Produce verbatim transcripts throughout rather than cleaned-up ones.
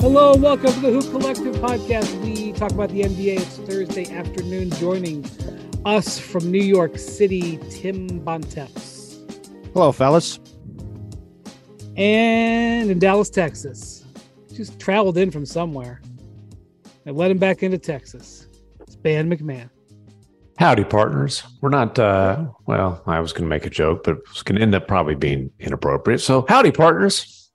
Hello, welcome to the Hoop Collective podcast. We talk about the N B A. It's Thursday afternoon. Joining us from New York City, Tim Bontemps. Hello, fellas. And in Dallas, Texas. Just traveled in from somewhere. I let him back into Texas. It's Ben McMahon. Howdy, partners. We're not, uh, well, I was going to make a joke, but it's going to end up probably being inappropriate. So, howdy, partners.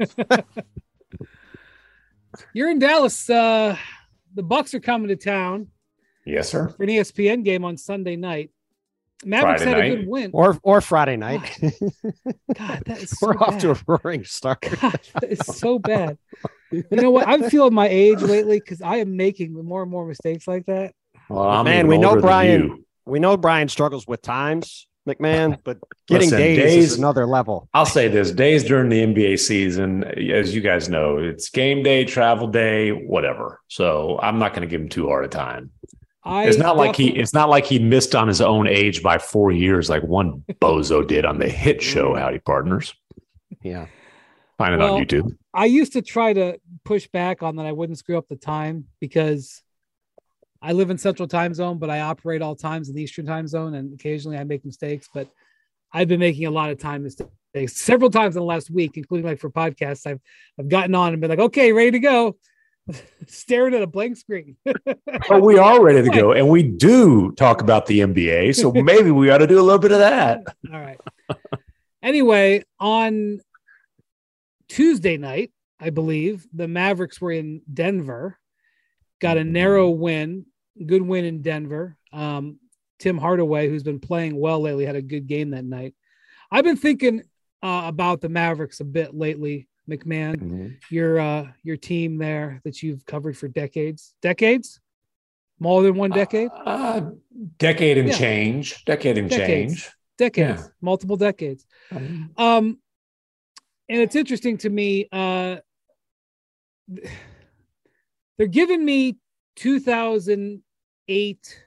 You're in Dallas. Uh, the Bucks are coming to town. Yes, sir. For an E S P N game on Sunday night. Mavericks Friday had night. a good win. Or or Friday night. God, that is so We're bad. off to a roaring start. God, that is so bad. You know what? I'm feeling my age lately because I am making more and more mistakes like that. Well, I'm Man, even we know older than Brian. you. We know Brian struggles with times, McMahon, but getting Listen, days, days- is another level. I'll say this, days during the N B A season, as you guys know, it's game day, travel day, whatever. So I'm not going to give him too hard a time. I It's not like he definitely- it's not like he missed on his own age by four years like one bozo did on the hit show, Howdy Partners. Yeah. Find it Well, on YouTube. I used to try to push back on that I wouldn't screw up the time because I live in Central Time Zone, but I operate all times in the Eastern Time Zone, and occasionally I make mistakes. But I've been making a lot of time mistakes several times in the last week, including like for podcasts. I've I've gotten on and been like, okay, ready to go, staring at a blank screen. But we are ready to go, and we do talk about the N B A, so maybe we ought to do a little bit of that. All right. Anyway, on Tuesday night, I believe the Mavericks were in Denver, got a narrow win, good win in Denver. Um, Tim Hardaway, who's been playing well lately, had a good game that night. I've been thinking uh, about the Mavericks a bit lately, McMahon. Mm-hmm. Your uh, your team there that you've covered for decades, decades, more than one decade, Uh, decade and Yeah. change, decade and Decades. change. decades, yeah. multiple decades. Um, and it's interesting to me. Uh, they're giving me two thousand eight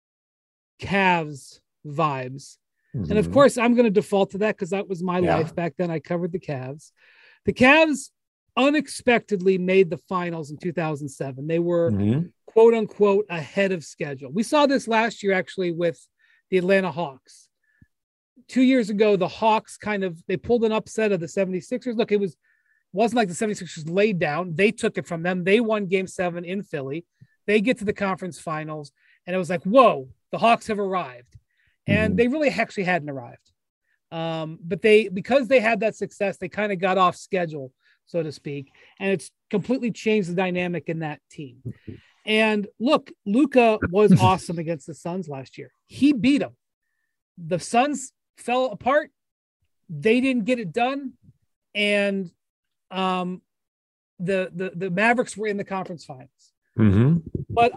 Cavs vibes. And of Mhm. course, I'm going to default to that because that was my Yeah. life back then. I covered the Cavs. The Cavs unexpectedly made the finals in two thousand seven. They were Mhm. quote unquote ahead of schedule. We saw this last year actually with the Atlanta Hawks. Two years ago, the Hawks kind of, they pulled an upset of the seventy-sixers. Look, it was, wasn't like the seventy-sixers laid down. They took it from them. They won game seven in Philly. They get to the conference finals and it was like, whoa, the Hawks have arrived. And Mhm. they really actually hadn't arrived. Um, but they, because they had that success, they kind of got off schedule, so to speak. And it's completely changed the dynamic in that team. And look, Luka was awesome against the Suns last year. He beat them. The Suns fell apart. They didn't get it done. And um, the, the, the Mavericks were in the conference finals. Mhm. But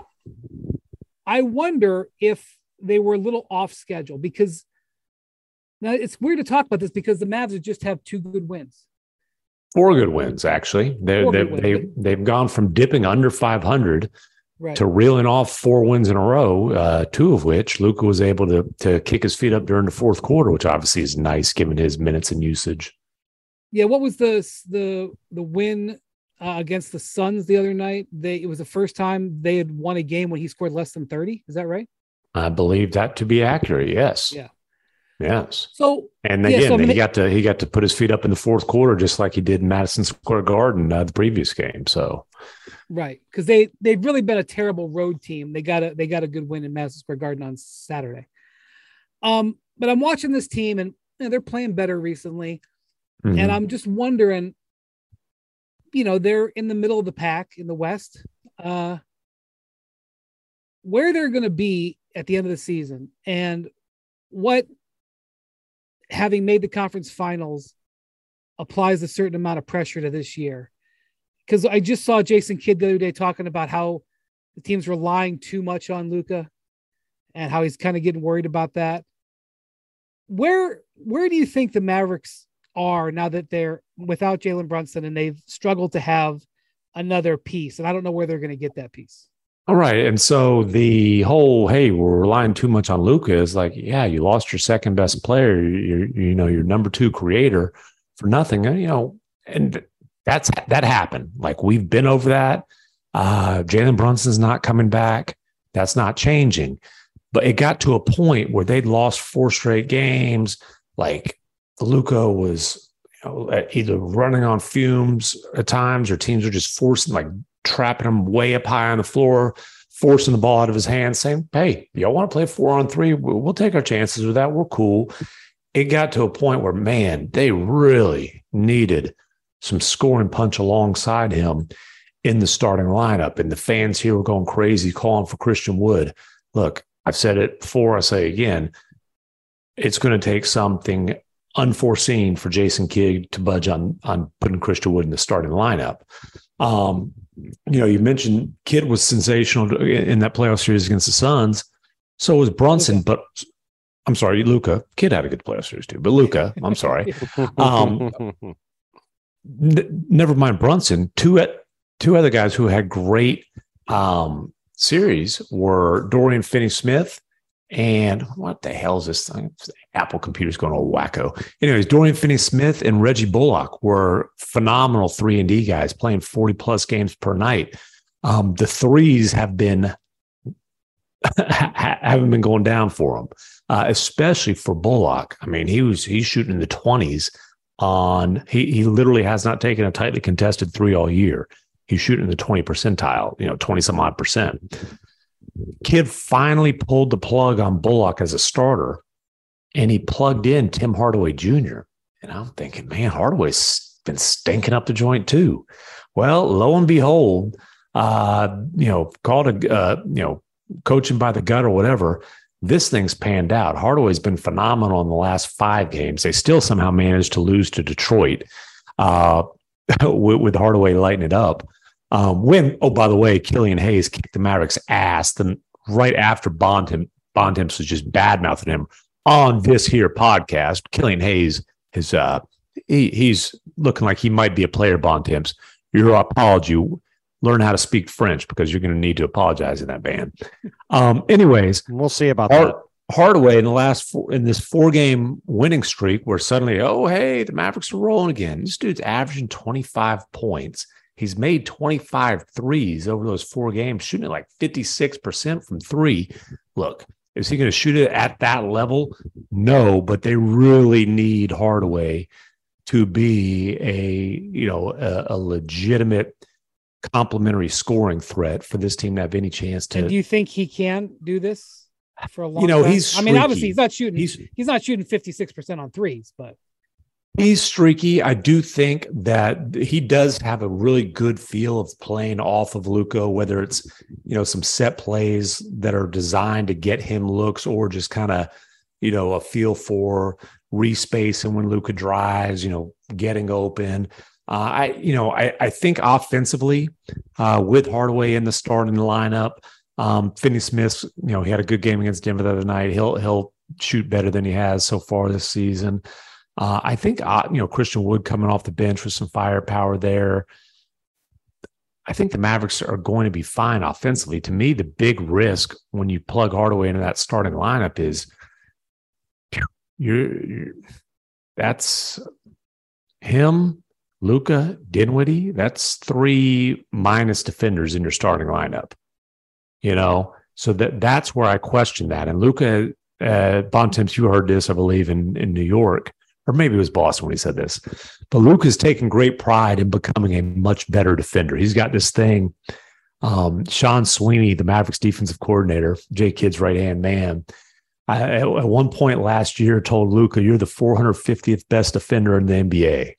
I wonder if they were a little off schedule because now it's weird to talk about this because the Mavs just have two good wins. Four good wins, actually. They're, Four they're, good they wins. they've gone from dipping under five hundred Right. to reeling off four wins in a row, uh, two of which Luka was able to to kick his feet up during the fourth quarter, which obviously is nice given his minutes and usage. Yeah. What was the, the, the win uh, against the Suns the other night? They, it was the first time they had won a game when he scored less than thirty. Is that right? I believe that to be accurate. Yes. Yeah. Yes. So, And Yeah, again, so I mean, he got to he got to put his feet up in the fourth quarter, just like he did in Madison Square Garden uh, the previous game. So, right. Cause they, they've really been a terrible road team. They got a, they got a good win in Madison Square Garden on Saturday. Um, but I'm watching this team and you know, they're playing better recently. mhm. And I'm just wondering, you know, they're in the middle of the pack in the West, uh, where they're going to be at the end of the season and what, having made the conference finals, applies a certain amount of pressure to this year. Because I just saw Jason Kidd the other day talking about how the team's relying too much on Luka and how he's kind of getting worried about that. Where where do you think the Mavericks are now that they're without Jalen Brunson and they've struggled to have another piece? And I don't know where they're going to get that piece. All right. And so the whole, hey, we're relying too much on Luka is like, yeah, you lost your second best player, your, you know, your number two creator for nothing. And, you know, and that's that happened. Like we've been over that. Uh, Jalen Brunson's not coming back. That's not changing. But it got to a point where they'd lost four straight games. Like Luka was, you know, either running on fumes at times, or teams are just forcing, like trapping him way up high on the floor, forcing the ball out of his hands, saying, "Hey, y'all want to play four on three? We'll take our chances with that. We're cool." It got to a point where, man, they really needed some scoring punch alongside him in the starting lineup. And the fans here were going crazy, calling for Christian Wood. Look, I've said it before, I say again, it's going to take something unforeseen for Jason Kidd to budge on, on putting Christian Wood in the starting lineup. Um, you know, you mentioned Kidd was sensational in that playoff series against the Suns. So was Brunson, but I'm sorry, Luka. Kidd had a good playoff series too, but Luka, I'm sorry. Um, n- never mind Brunson. Two, two other guys who had great um, series were Dorian Finney-Smith and what the hell is this thing? Apple computer's going all wacko. Anyways, Dorian Finney-Smith and Reggie Bullock were phenomenal three and D guys playing forty plus games per night. Um, the threes have been haven't been going down for them, uh, especially for Bullock. I mean, he was he's shooting in the twenties on. He he literally has not taken a tightly contested three all year. He's shooting in the twenty percentile, you know, twenty some odd percent. Kidd finally pulled the plug on Bullock as a starter, and he plugged in Tim Hardaway Junior And I'm thinking, man, Hardaway's been stinking up the joint too. Well, lo and behold, uh, you know, called a, uh, you know, coaching by the gut or whatever, this thing's panned out. Hardaway's been phenomenal in the last five games. They still somehow managed to lose to Detroit uh, with, with Hardaway lighting it up. Um, when, oh, by the way, Killian Hayes kicked the Mavericks' ass. Then right after Bontemps, Bontemps was just bad-mouthing him on this here podcast. Killian Hayes is uh, he, he's looking like he might be a player, Bontemps. Your apology. Learn how to speak French because you're going to need to apologize in that band. Um, anyways, we'll see about Hard, that. Hardaway in the last four, in this four-game winning streak where suddenly, oh, hey, the Mavericks are rolling again. This dude's averaging twenty-five points. He's made twenty-five threes over those four games, shooting at like fifty-six percent from three. Look, is he going to shoot it at that level? No, but they really need Hardaway to be a, you know, a, a legitimate complementary scoring threat for this team to have any chance to. And do you think he can do this for a long You know, time? he's I mean, obviously he's not shooting. He's, he's not shooting fifty-six percent on threes, but he's streaky. I do think that he does have a really good feel of playing off of Luka, whether it's, you know, some set plays that are designed to get him looks or just kind of, you know, a feel for respacing when Luka drives, you know, getting open. Uh, I, you know, I, I think offensively uh, with Hardaway in the starting lineup, um, Finney-Smith, you know, he had a good game against Denver the other night. He'll, he'll shoot better than he has so far this season. Uh, I think, uh, you know, Christian Wood coming off the bench with some firepower there. I think the Mavericks are going to be fine offensively. To me, the big risk when you plug Hardaway into that starting lineup is you're, you're that's him, Luka, Dinwiddie. That's three minus defenders in your starting lineup. You know, so that that's where I question that. And Luka, uh, Bontemps, you heard this, I believe, in in New York. Or maybe it was Boston when he said this, but Luka's taken great pride in becoming a much better defender. He's got this thing. Um, Sean Sweeney, the Mavericks defensive coordinator, Jay Kidd's right-hand man, I, at, at one point last year told Luka, "You're the four hundred fiftieth best defender in the N B A."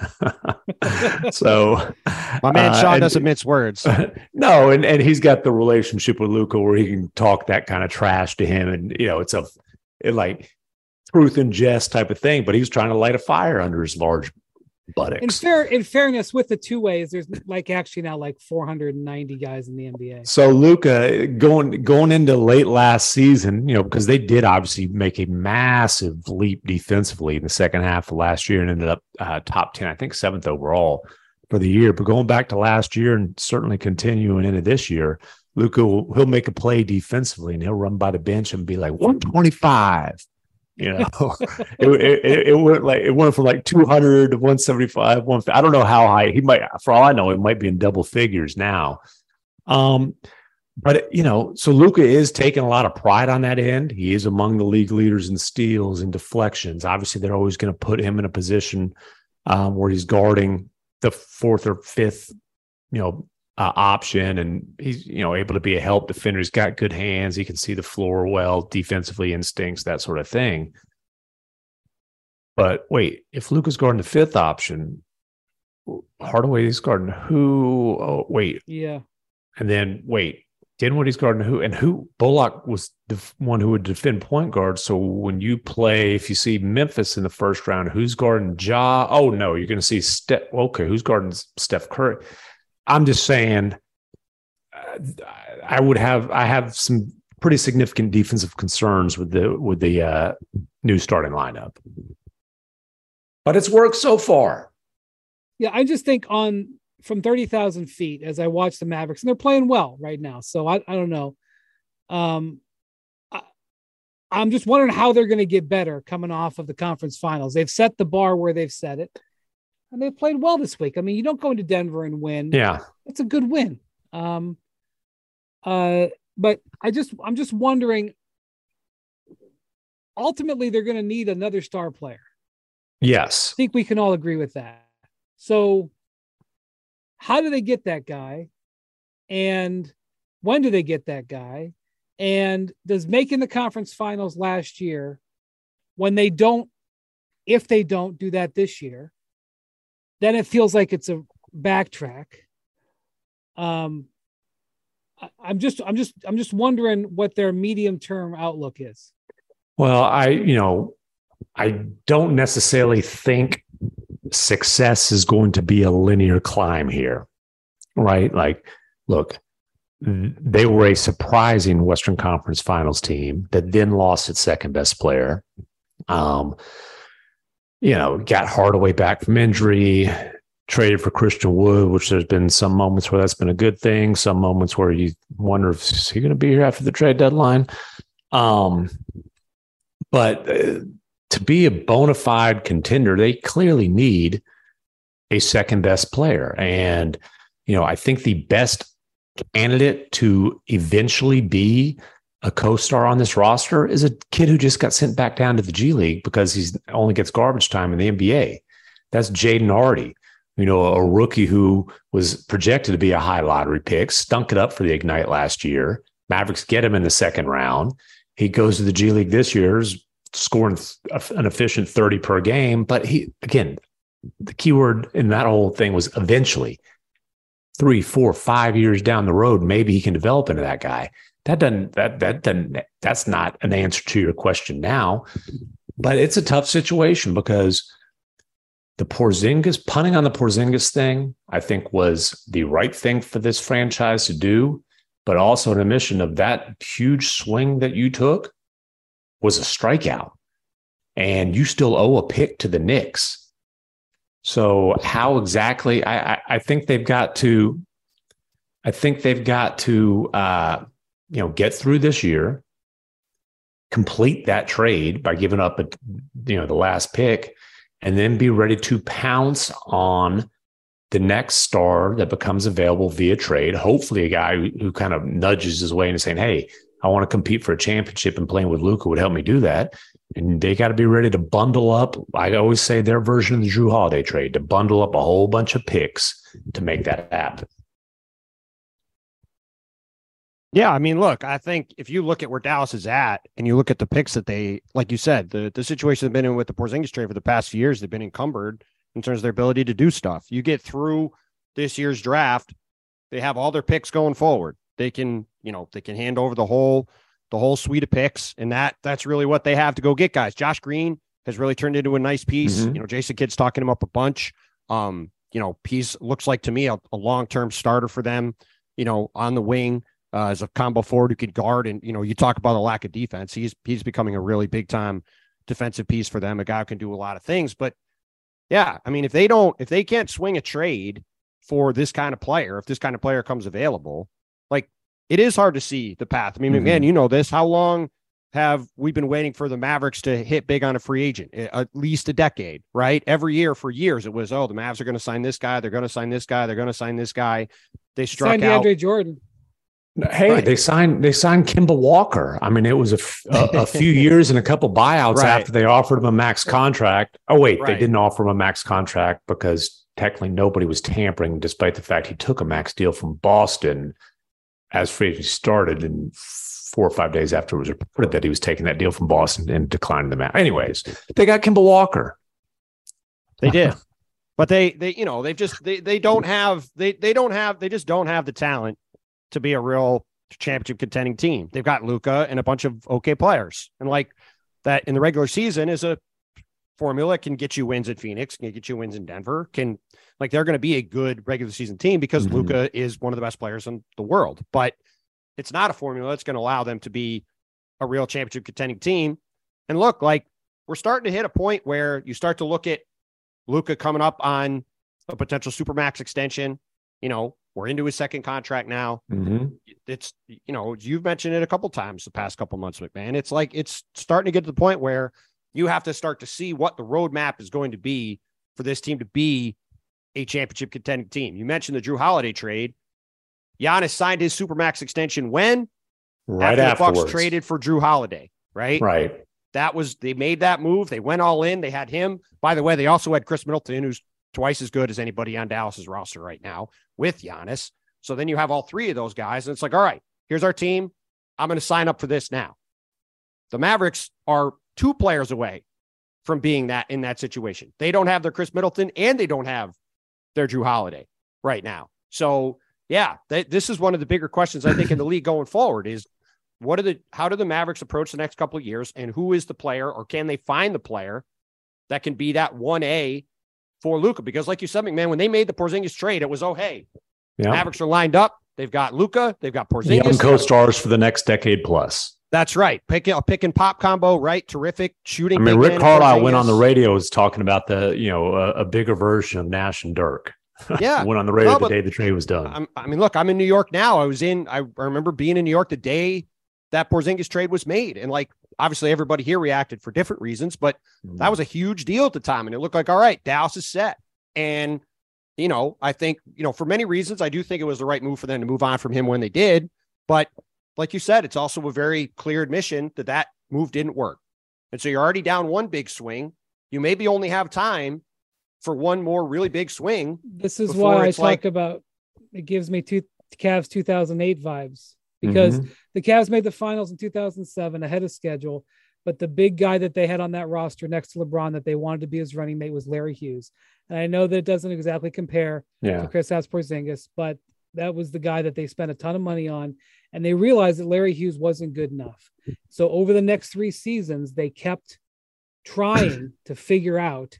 So my man Sean uh, and, doesn't mince words. No, and, and he's got the relationship with Luka where he can talk that kind of trash to him. And, you know, it's a it like truth and jest type of thing, but he was trying to light a fire under his large buttocks. In fair, in fairness, with the two ways, there's like actually now like four hundred ninety guys in the N B A. So Luka going going into late last season, you know, because they did obviously make a massive leap defensively in the second half of last year and ended up uh, top ten, I think seventh overall for the year. But going back to last year and certainly continuing into this year, Luka will he'll make a play defensively and he'll run by the bench and be like one twenty-five. You know, it, it, it went like it went from like two hundred to one seventy-five, one. I don't know how high he might. For all I know, it might be in double figures now. Um, but you know, so Luka is taking a lot of pride on that end. He is among the league leaders in steals and deflections. Obviously, they're always going to put him in a position um, where he's guarding the fourth or fifth, you know, uh, option, and he's you know able to be a help defender. He's got good hands. He can see the floor well, defensively instincts, that sort of thing. But wait, if Luka's guarding the fifth option, Hardaway is guarding who? Oh, wait, yeah, and then wait, Dinwiddie's guarding who? And who? Bullock was the one who would defend point guard. So when you play, if you see Memphis in the first round, who's guarding Ja? Oh no, you're going to see Steph. Okay, who's guarding Steph Curry? I'm just saying, uh, I would have I have some pretty significant defensive concerns with the with the uh, new starting lineup, but it's worked so far. Yeah, I just think on from thirty thousand feet as I watch the Mavericks, and they're playing well right now. So I I don't know. Um, I, I'm just wondering how they're going to get better coming off of the conference finals. They've set the bar where they've set it. And they've played well this week. I mean, you don't go into Denver and win. Yeah. It's a good win. Um, uh, but I just, I'm just wondering, ultimately, they're going to need another star player. Yes. I think we can all agree with that. So how do they get that guy? And when do they get that guy? And does making the conference finals last year, when they don't, if they don't do that this year, then it feels like it's a backtrack. Um, I, I'm just, I'm just, I'm just wondering what their medium-term outlook is. Well, I, you know, I don't necessarily think success is going to be a linear climb here, right? Like, look, they were a surprising Western Conference Finals team that then lost its second best player. Um, you know, got Hardaway back from injury, traded for Christian Wood, which there's been some moments where that's been a good thing, some moments where you wonder if he's going to be here after the trade deadline. Um, but uh, to be a bona fide contender, they clearly need a second best player. And, you know, I think the best candidate to eventually be a co-star on this roster is a kid who just got sent back down to the G League because he's only gets garbage time in the N B A. That's Jaden Hardy, you know, a rookie who was projected to be a high lottery pick, stunk it up for the Ignite last year. Mavericks get him in the second round. He goes to the G League this year, is scoring an efficient thirty per game. But he, again, the key word in that whole thing was eventually. Three, four, five years down the road, maybe he can develop into that guy. That doesn't, that, that doesn't, that's not an answer to your question now, but it's a tough situation because the Porzingis, punting on the Porzingis thing, I think was the right thing for this franchise to do, but also an admission of that huge swing that you took was a strikeout and you still owe a pick to the Knicks. So how exactly, I, I, I think they've got to, I think they've got to, uh, you know, get through this year, complete that trade by giving up, a, you know, the last pick, and then be ready to pounce on the next star that becomes available via trade. Hopefully a guy who, who kind of nudges his way into saying, hey, I want to compete for a championship and playing with Luka would help me do that. And they got to be ready to bundle up. I always say their version of the Jrue Holiday trade, to bundle up a whole bunch of picks to make that happen. Yeah, I mean, look, I think if you look at where Dallas is at and you look at the picks that they, like you said, the, the situation they've been in with the Porzingis trade for the past few years, they've been encumbered in terms of their ability to do stuff. You get through this year's draft, they have all their picks going forward. They can, you know, they can hand over the whole, the whole suite of picks, and that that's really what they have to go get guys. Josh Green has really turned into a nice piece. Mm-hmm. You know, Jason Kidd's talking him up a bunch. Um, you know, he's looks like to me a, a long-term starter for them, you know, on the wing. Uh, as a combo forward who could guard, and you know, you talk about a lack of defense. He's he's becoming a really big time defensive piece for them. A guy who can do a lot of things. But yeah, I mean, if they don't, if they can't swing a trade for this kind of player, if this kind of player comes available, like it is hard to see the path. I mean, mm-hmm. again, you know this. How long have we been waiting for the Mavericks to hit big on a free agent? At least a decade, right? Every year for years, it was, oh, the Mavs are going to sign this guy. They're going to sign this guy. They're going to sign this guy. They struck signed out. DeAndre Jordan. Hey, Right. they signed they signed Kemba Walker. I mean, it was a, f- a, a few years and a couple buyouts Right. after they offered him a max contract. Oh, wait, Right. they didn't offer him a max contract because technically nobody was tampering, despite the fact he took a max deal from Boston as free agency started, and four or five days after it was reported that he was taking that deal from Boston and declining the max. Anyways, they got Kemba Walker. They did. But they, they, you know, they've just, they, they don't have, they, they don't have, they just don't have the talent to be a real championship contending team. They've got Luka and a bunch of okay players. And like that in the regular season is a formula, can get you wins at Phoenix, can get you wins in Denver, can like, they're going to be a good regular season team because Mhm. Luka is one of the best players in the world, but it's not a formula that's going to allow them to be a real championship contending team. And look, like we're starting to hit a point where you start to look at Luka coming up on a potential supermax extension. You know, we're into his second contract now. Mhm. It's, you know, you've mentioned it a couple times the past couple months, McMahon. It's like it's starting to get to the point where you have to start to see what the roadmap is going to be for this team to be a championship contending team. You mentioned the Drew Holiday trade. Giannis signed his supermax extension when? Right after the afterwards. Bucks traded for Drew Holiday, right? Right. That was, they made that move. They went all in. They had him. By the way, they also had Chris Middleton, who's twice as good as anybody on Dallas's roster right now with Giannis. So then you have all three of those guys. And it's like, all right, here's our team. I'm going to sign up for this now. The Mavericks are two players away from being that in that situation. They don't have their Chris Middleton and they don't have their Drew Holiday right now. So yeah, they, this is one of the bigger questions I think in the league going forward is what are the, how do the Mavericks approach the next couple of years, and who is the player, or can they find the player that can be that one A for Luka? Because like you said, McMahon, when they made the Porzingis trade, it was, oh, hey, Yeah. Mavericks are lined up. They've got Luka, they've got Porzingis. Young co-stars for the next decade plus. That's right. Pick a pick and pop combo, right? Terrific shooting. I mean, big Rick man Carlisle went on the Porzingis. radio was talking about the, you know, a, a bigger version of Nash and Dirk. Yeah. Went on the radio No, the but day the trade was done. I'm, I mean, look, I'm in New York now. I was in, I remember being in New York the day that Porzingis trade was made. And like, obviously everybody here reacted for different reasons, but that was a huge deal at the time. And it looked like, all right, Dallas is set. And, you know, I think, you know, for many reasons, I do think it was the right move for them to move on from him when they did. But like you said, it's also a very clear admission that that move didn't work. And so you're already down one big swing. You maybe only have time for one more really big swing. This is before why I it's talk like- about it gives me two Cavs two thousand eight vibes, because Mhm. the Cavs made the finals in two thousand seven ahead of schedule, but the big guy that they had on that roster next to LeBron that they wanted to be his running mate was Larry Hughes. And I know that it doesn't exactly compare Yeah. to Kristaps Porzingis, but that was the guy that they spent a ton of money on, and they realized that Larry Hughes wasn't good enough. So over the next three seasons, they kept trying to figure out,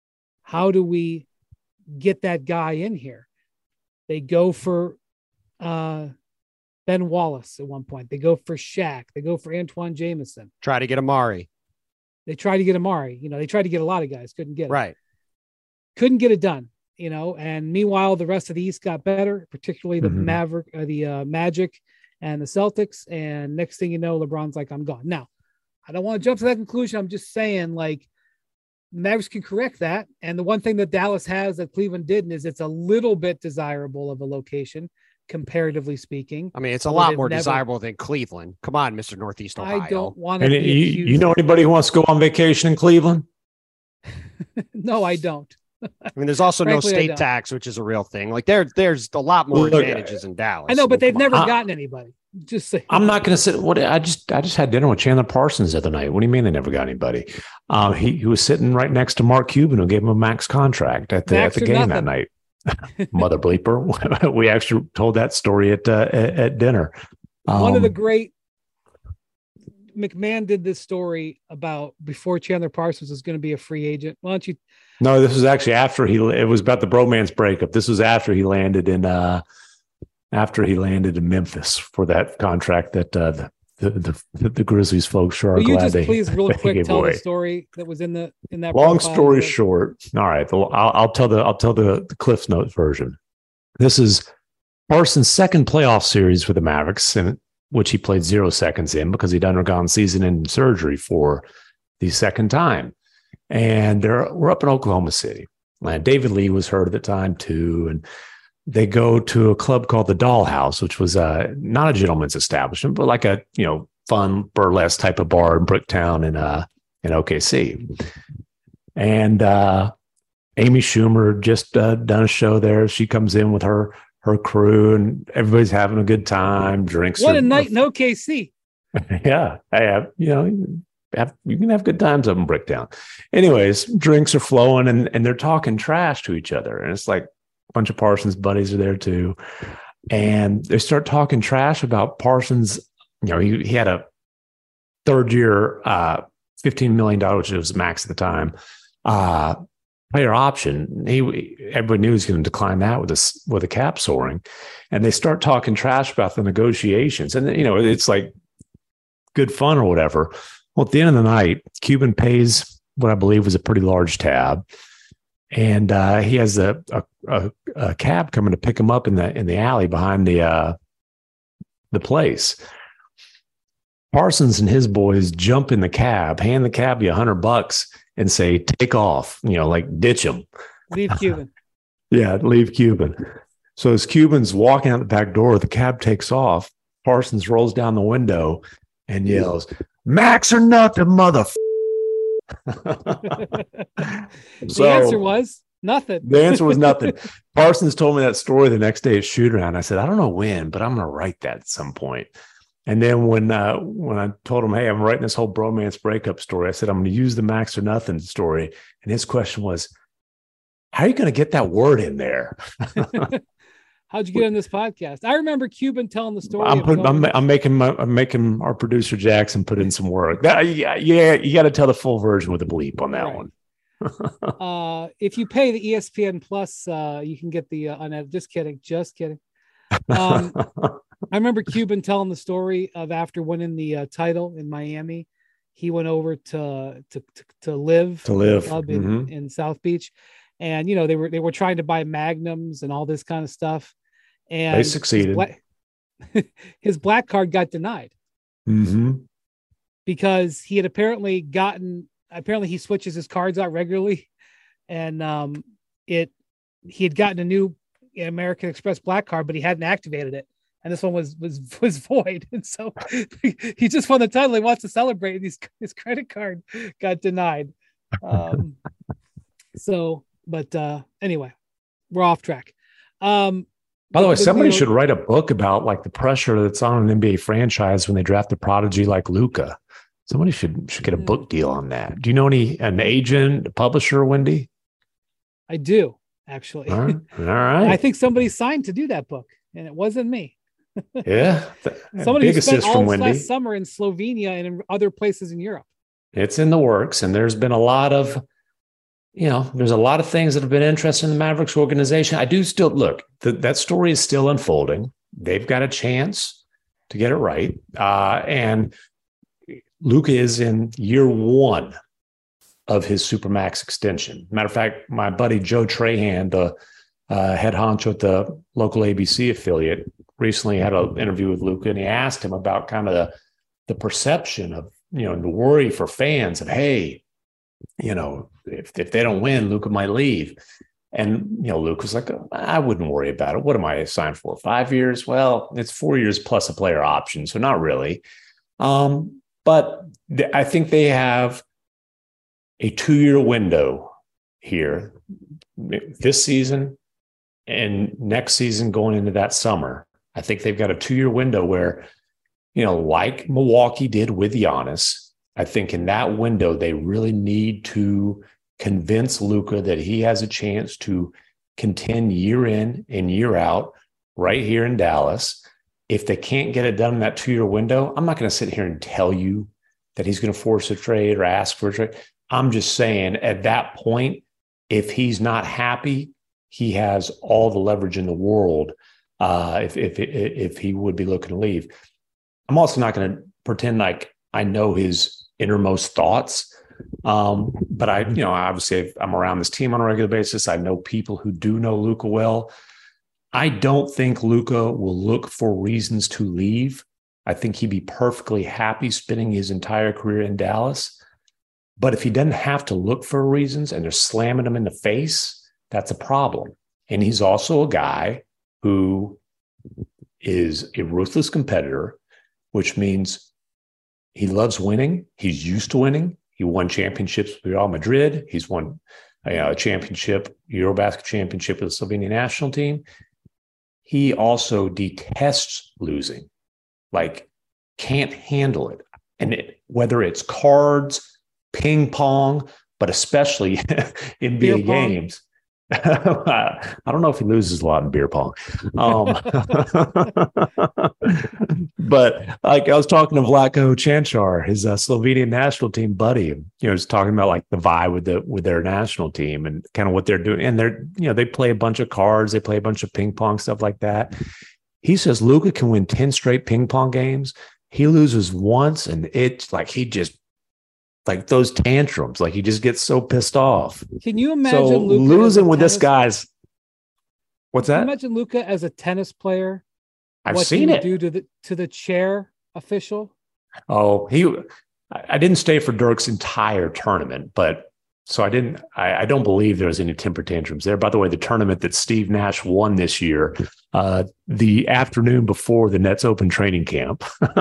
how do we get that guy in here? They go for uh, Ben Wallace at one point. They go for Shaq. They go for Antoine Jameson. Try to get Amari. They try to get Amari. You know, they tried to get a lot of guys, couldn't get it. Right. Couldn't get it done. You know, and meanwhile, the rest of the East got better, particularly the Mhm. Maverick, uh, the uh, Magic, and the Celtics. And next thing you know, LeBron's like, "I'm gone." Now, I don't want to jump to that conclusion. I'm just saying, like, Mavericks can correct that. And the one thing that Dallas has that Cleveland didn't is it's a little bit desirable of a location, comparatively speaking. I mean, it's a Well, lot they've more never- desirable than Cleveland. Come on, Mister Northeast Ohio. I don't want to And be you, accused. you know anybody who wants to go on vacation in Cleveland? No, I don't. I mean, there's also Frankly, I no state don't. tax, which is a real thing. Like there, there's a lot more Look, advantages in Dallas. I know, but mean, they've come on. never I- gotten anybody. Just say I'm not going to sit. What I just I just had dinner with Chandler Parsons the other night. What do you mean they never got anybody? Um, he he was sitting right next to Mark Cuban, who gave him a max contract at the Max at the or game nothing. that night. Mother bleeper. We actually told that story at uh, at, at dinner. one of the Um, great McMahon did this story about before Chandler Parsons was going to be a free agent. Why don't you? No, this was actually after he. It was about the bromance breakup. This was after he landed in. Uh, after he landed in Memphis for that contract that uh, the, the the the Grizzlies folks sure are Will you glad just they please, real they quick, gave tell away. the story that was in the in that. Long profile story book? short, all right, well, I'll, I'll tell the I'll tell the, the Cliff Notes version. This is Parsons' second playoff series for the Mavericks, and which he played zero seconds in because he'd undergone season-ending surgery for the second time. And they're, we're up in Oklahoma City. And David Lee was hurt at the time too. And they go to a club called the Dollhouse, which was uh, not a gentleman's establishment, but like a, you know, fun burlesque type of bar in Bricktown in, uh, in O K C. And uh, Amy Schumer just uh, done a show there. She comes in with her her crew, and everybody's having a good time. Drinks. What are, a night in O K C. Yeah, I have. You know, you, have, you can have good times up in Bricktown. Anyways, drinks are flowing, and and they're talking trash to each other, and it's like a bunch of Parsons buddies are there too, and they start talking trash about Parsons. You know, he he had a third year, uh, fifteen million dollars, which was max at the time. Uh, player option. He everybody knew he was going to decline that with a with a cap soaring, and they start talking trash about the negotiations. And you know, it's like good fun or whatever. Well, at the end of the night, Cuban pays what I believe was a pretty large tab, and uh, he has a, a, a a cab coming to pick him up in the in the alley behind the uh, the place. Parsons and his boys jump in the cab, hand the cabbie a hundred bucks, and say, take off, you know, like ditch him. Leave Cuban. Yeah, leave Cuban. So as Cuban's walking out the back door, the cab takes off. Parsons rolls down the window and yells, Max or nothing, mother. The So answer was nothing. the answer was nothing. Parsons told me that story the next day at shoot around. I said, I don't know when, but I'm going to write that at some point. And then when uh, when I told him, hey, I'm writing this whole bromance breakup story, I said, I'm going to use the Max or nothing story. And his question was, how are you going to get that word in there? How'd you get on this podcast? I remember Cuban telling the story. I'm, of putting, I'm, going- I'm making my, I'm making our producer Jackson put in some work. That, yeah, yeah, you got to tell the full version with a bleep on that Right. one. uh, if you pay the E S P N Plus, uh, you can get the uh, unedited. Just kidding. Just kidding. Um, I remember Cuban telling the story of after winning the uh, title in Miami, he went over to to to, to live To live. club in, Mhm. in South Beach, and you know they were they were trying to buy magnums and all this kind of stuff, and They succeeded. His black, his black card got denied Mm-hmm. because he had apparently gotten apparently he switches his cards out regularly, and um it he had gotten a new American Express black card, but he hadn't activated it. And this one was was was void, and so he just won the title. He wants to celebrate, and his his credit card got denied. Um, so, but uh, anyway, we're off track. Um, By the way, but, somebody you know, should write a book about like the pressure that's on an N B A franchise when they draft a prodigy like Luka. Somebody should should get a Yeah. book deal on that. Do you know any an agent, a publisher, Wendy? I do actually. All right. All right. I think somebody signed to do that book, and it wasn't me. Yeah. Somebody Big who spent assist all from of Wendy. last summer in Slovenia and in other places in Europe. It's in the works, and there's been a lot of, you know, there's a lot of things that have been interesting in the Mavericks organization. I do still look, th- that story is still unfolding. They've got a chance to get it right. Uh, and Luka is in year one of his Supermax extension. Matter of fact, my buddy Joe Trahan, the uh, head honcho at the local A B C affiliate, recently had an interview with Luka, and he asked him about kind of the, the perception of, you know, the worry for fans of, hey, you know, if, if they don't win, Luka might leave. And, you know, Luke was like, I wouldn't worry about it. What am I signed for? Five years? Well, it's four years plus a player option. So not really. Um, but th- I think they have a two-year window here this season and next season going into that summer. I think they've got a two-year window where, you know, like Milwaukee did with Giannis, I think in that window, they really need to convince Luka that he has a chance to contend year in and year out right here in Dallas. If they can't get it done in that two-year window, I'm not going to sit here and tell you that he's going to force a trade or ask for a trade. I'm just saying at that point, if he's not happy, he has all the leverage in the world uh, if, if, if he would be looking to leave. I'm also not going to pretend like I know his innermost thoughts. Um, but I, you know, obviously I'm around this team on a regular basis. I know people who do know Luka well. I don't think Luka will look for reasons to leave I think he'd be perfectly happy spending his entire career in Dallas. But if he doesn't have to look for reasons and they're slamming him in the face, that's a problem. And he's also a guy who is a ruthless competitor, which means he loves winning. He's used to winning. He won championships with Real Madrid. He's won you know, a championship, Eurobasket championship with the Slovenian national team. He also detests losing, like can't handle it. And it, whether it's cards, ping pong, but especially in N B A games. I don't know if he loses a lot in beer pong. Um, but like I was talking to Vlatko Cancar, his uh, Slovenian national team buddy, you know, was talking about like the vibe with the with their national team and kind of what they're doing. And they're, you know, they play a bunch of cards, they play a bunch of ping pong, stuff like that. He says Luka can win ten straight ping pong games. He loses once and it's like he just like those tantrums, like he just gets so pissed off. Can you imagine so Luka losing with this guy's? What's that? Can you imagine Luka as a tennis player? I've what seen he it. would do to the to the chair official. Oh, he. I didn't stay for Dirk's entire tournament, but so I didn't. I, I don't believe there was any temper tantrums there. By the way, the tournament that Steve Nash won this year, uh, the afternoon before the Nets Open training camp.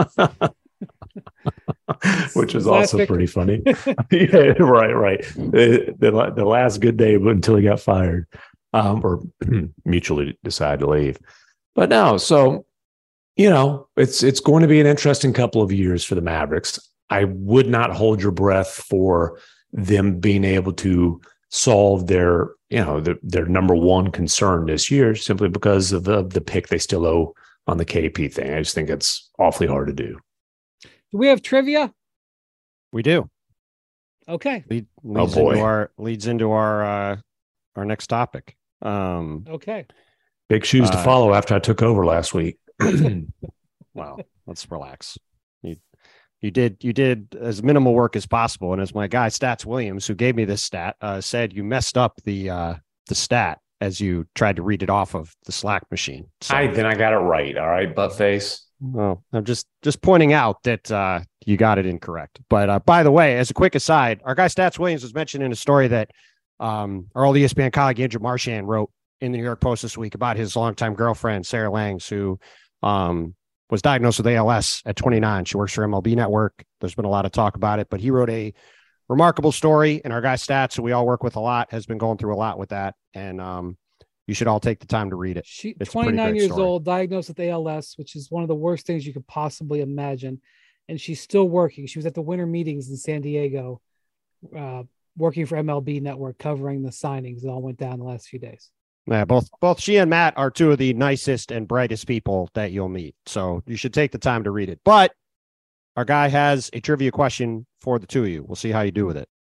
Which was also pretty funny. Yeah, right, right. The, the, the last good day until he got fired um, or mutually decided to leave. But no, so, you know, it's it's going to be an interesting couple of years for the Mavericks. I would not hold your breath for them being able to solve their, you know, the, their number one concern this year simply because of the, the pick they still owe on the K D P thing. I just think it's awfully hard to do. Do we have trivia? We do. Okay. Lead, leads oh boy. into our leads into our uh, our next topic. Um, okay. Big shoes uh, to follow after I took over last week. Well, let's relax. You you did you did as minimal work as possible, and as my guy Stats Williams, who gave me this stat, uh, said, you messed up the uh, the stat as you tried to read it off of the Slack machine. So, I then I got it right. All right, butt face. Well, I'm just just pointing out that uh, you got it incorrect. But uh, by the way, as a quick aside, our guy Stats Williams was mentioned in a story that um, our old E S P N colleague Andrew Marchand wrote in the New York Post this week about his longtime girlfriend Sarah Langs, who um, was diagnosed with A L S at twenty-nine. She works for M L B Network. There's been a lot of talk about it, but he wrote a remarkable story. And our guy Stats, who we all work with a lot, has been going through a lot with that. And um, you should all take the time to read it. She, it's twenty-nine years story. old, diagnosed with A L S, which is one of the worst things you could possibly imagine. And she's still working. She was at the winter meetings in San Diego, uh, working for M L B Network, covering the signings that all went down the last few days. Yeah, both both she and Matt are two of the nicest and brightest people that you'll meet. So you should take the time to read it. But our guy has a trivia question for the two of you. We'll see how you do with it.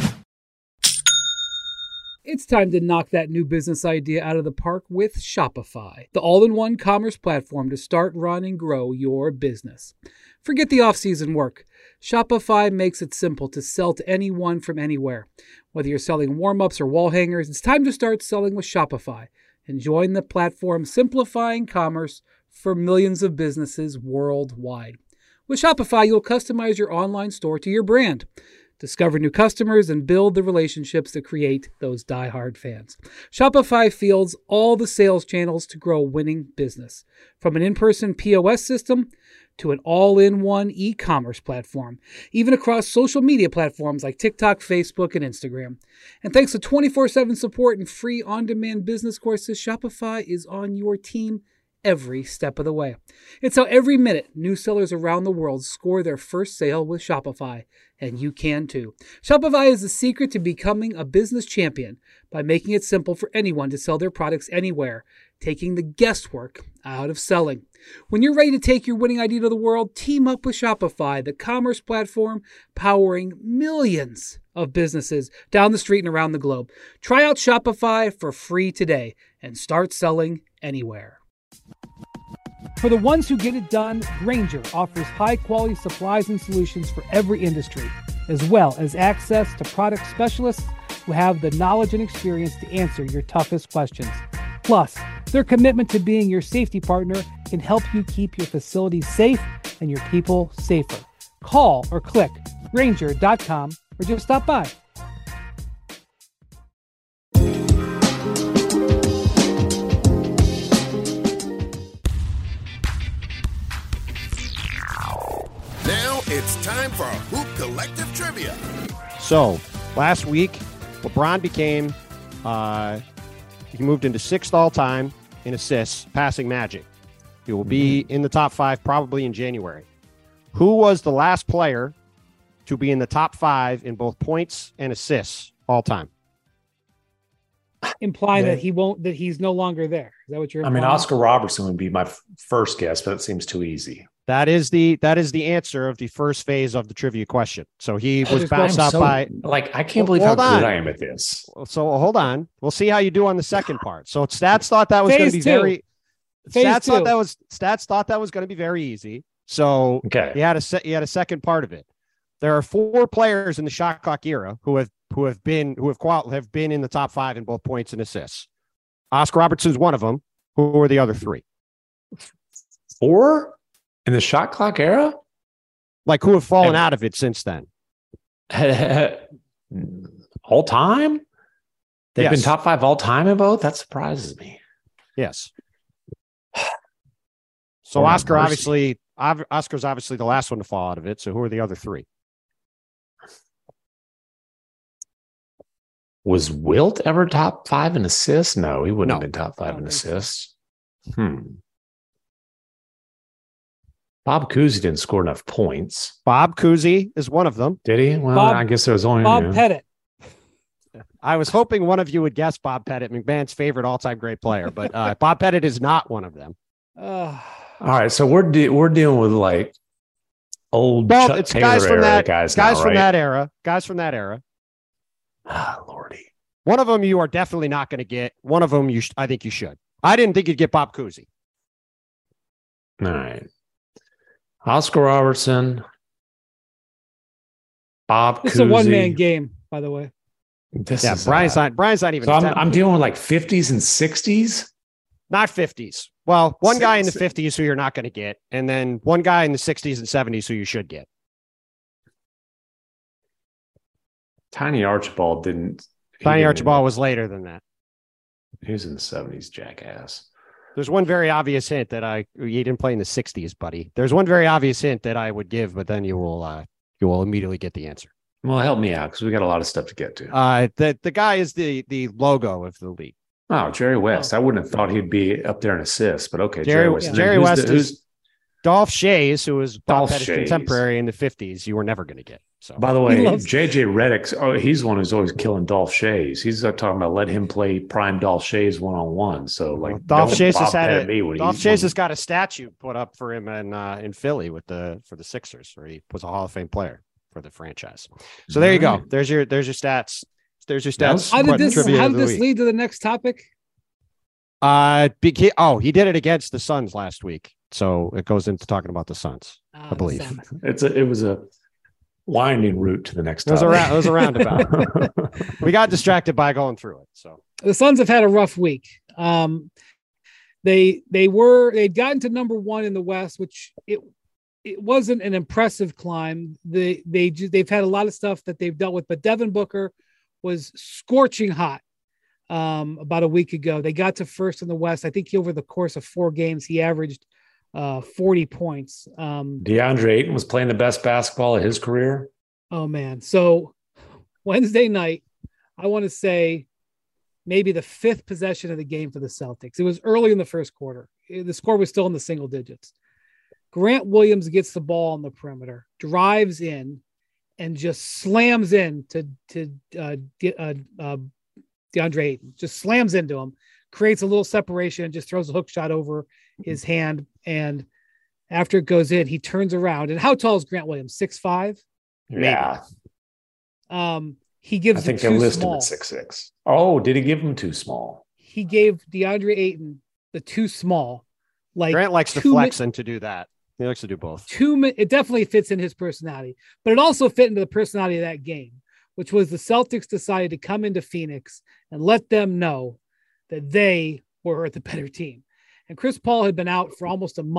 It's time to knock that new business idea out of the park with Shopify, the all-in-one commerce platform to start, run, and grow your business. Forget the off-season work. Shopify makes it simple to sell to anyone from anywhere. Whether you're selling warm-ups or wall hangers, it's time to start selling with Shopify and join the platform simplifying commerce for millions of businesses worldwide. With Shopify, you'll customize your online store to your brand. Discover new customers and build the relationships that create those die-hard fans. Shopify fields all the sales channels to grow a winning business. From an in-person P O S system to an all-in-one e-commerce platform, even across social media platforms like TikTok, Facebook, and Instagram. And thanks to twenty-four seven support and free on-demand business courses, Shopify is on your team every step of the way. It's how every minute new sellers around the world score their first sale with Shopify, and you can too. Shopify is the secret to becoming a business champion by making it simple for anyone to sell their products anywhere, taking the guesswork out of selling. When you're ready to take your winning idea to the world, team up with Shopify, the commerce platform powering millions of businesses down the street and around the globe. Try out Shopify for free today and start selling anywhere. For the ones who get it done, Grainger offers high-quality supplies and solutions for every industry, as well as access to product specialists who have the knowledge and experience to answer your toughest questions. Plus, their commitment to being your safety partner can help you keep your facilities safe and your people safer. Call or click Grainger dot com or just stop by. Now it's time for Hoop Collective Trivia. So last week, LeBron became, uh, he moved into sixth all-time in assists, passing Magic. He will be mm-hmm. in the top five probably in January. Who was the last player to be in the top five in both points and assists all time? Implying Yeah. that he won't, that he's no longer there. Is that what you're I implying? mean, Oscar Robertson would be my f- first guess, but it seems too easy. That is the that is the answer of the first phase of the trivia question. So he was is bounced I'm out so- by. Like, I can't Well, believe how hold on. good I am at this. So hold on, we'll see how you do on the second part. So Stats thought that was going to be Phase two. very. Phase Stats two. thought that was Stats thought that was going to be very easy. So Okay. he had a se- he had a second part of it. There are four players in the shot clock era who have who have been who have qual- have been in the top five in both points and assists. Oscar Robertson's one of them. Who are the other three? Four in the shot clock era? Like who have fallen And- out of it since then? All time? They've Yes. been top five all time in both? That surprises me. Yes. So Lord have Oscar mercy. obviously Ob- Oscar's obviously the last one to fall out of it. So who are the other three? Was Wilt ever top five in assists? No, he wouldn't No. have been top five I in don't think so. assists. Hmm. Bob Cousy didn't score enough points. Bob Cousy is one of them. Did he? Well, Bob- I guess there was only Bob you know. Pettit. I was hoping one of you would guess Bob Pettit, McMahon's favorite all-time great player, but uh, Bob Pettit is not one of them. Uh, All right, so we're de- we're dealing with like old Well, Chuck it's Taylor guys from era that guys, guys now, from right? that era. Guys from that era. Ah, Lordy. One of them you are definitely not going to get. One of them you, sh- I think you should. I didn't think you'd get Bob Cousy. All right. Oscar Robertson. Bob it's a one man Cousy. game, by the way. This Yeah, is Brian's uh, not. Brian's not even. So I'm, attempting. I'm dealing with like fifties and sixties. Not fifties. Well, one guy in the Six- fifties who you're not going to get, and then one guy in the sixties and seventies who you should get. Tiny Archibald didn't. he Tiny didn't Archibald end up- was later than that. He was in the seventies, jackass. There's one very obvious hint that I you didn't play in the sixties, buddy. There's one very obvious hint that I would give, but then you will uh, you will immediately get the answer. Well, help me out because we got a lot of stuff to get to. Uh, the the guy is the the logo of the league. Oh, Jerry West. I wouldn't have thought he'd be up there in assists, but okay. Jerry- West. yeah. And then Jerry who's West the- is- who's- Dolph Shays, who was Bob Dolph Pettit's Shays. contemporary in the fifties, you were never going to get. So By the He way, loves- J J Redick, oh, he's the one who's always killing Dolph Shays. He's uh, talking about let him play prime Dolph Shays one on one. So like Well, Dolph don't Shays has Bob had Pettit a, me when Dolph he- Shays when- has got a statue put up for him in uh, in Philly with the for the Sixers, where he was a Hall of Fame player for the franchise. So there you go. Alright. There's your there's your stats. There's your That stats. was- How did this, trivia how of did the this week. lead to the next topic? Uh, beca- oh, he did it against the Suns last week, so it goes into talking about the Suns. Ah, I believe. the Sun. It's a, it was a winding route to the next It was a topic. ra- it was a roundabout. We got distracted by going through it. So The Suns have had a rough week. Um, they they were they'd gotten to number one in the West, which it it wasn't an impressive climb. They they ju- they've had a lot of stuff that they've dealt with, but Devin Booker was scorching hot um, about a week ago. They got to first in the West. I think he, over the course of four games, he averaged uh, forty points. Um, DeAndre Ayton was playing the best basketball of his career. Oh man. So Wednesday night, I want to say maybe the fifth possession of the game for the Celtics. It was early in the first quarter. The score was still in the single digits. Grant Williams gets the ball on the perimeter, drives in, and just slams in to, to uh, De- uh, uh, DeAndre Ayton. Just slams into him, creates a little separation, and just throws a hook shot over his hand. And after it goes in, he turns around. And how tall is Grant Williams? six five? Yeah, Um, he I gives think him they too listed him small. at six six. Oh, did he give him too small? He gave DeAndre Ayton the too small. Like Grant likes to two flex mi- and to do that. He likes to do both. two mi- It definitely fits in his personality, but it also fit into the personality of that game, which was the Celtics decided to come into Phoenix and let them know that they were the better team. And Chris Paul had been out for almost a month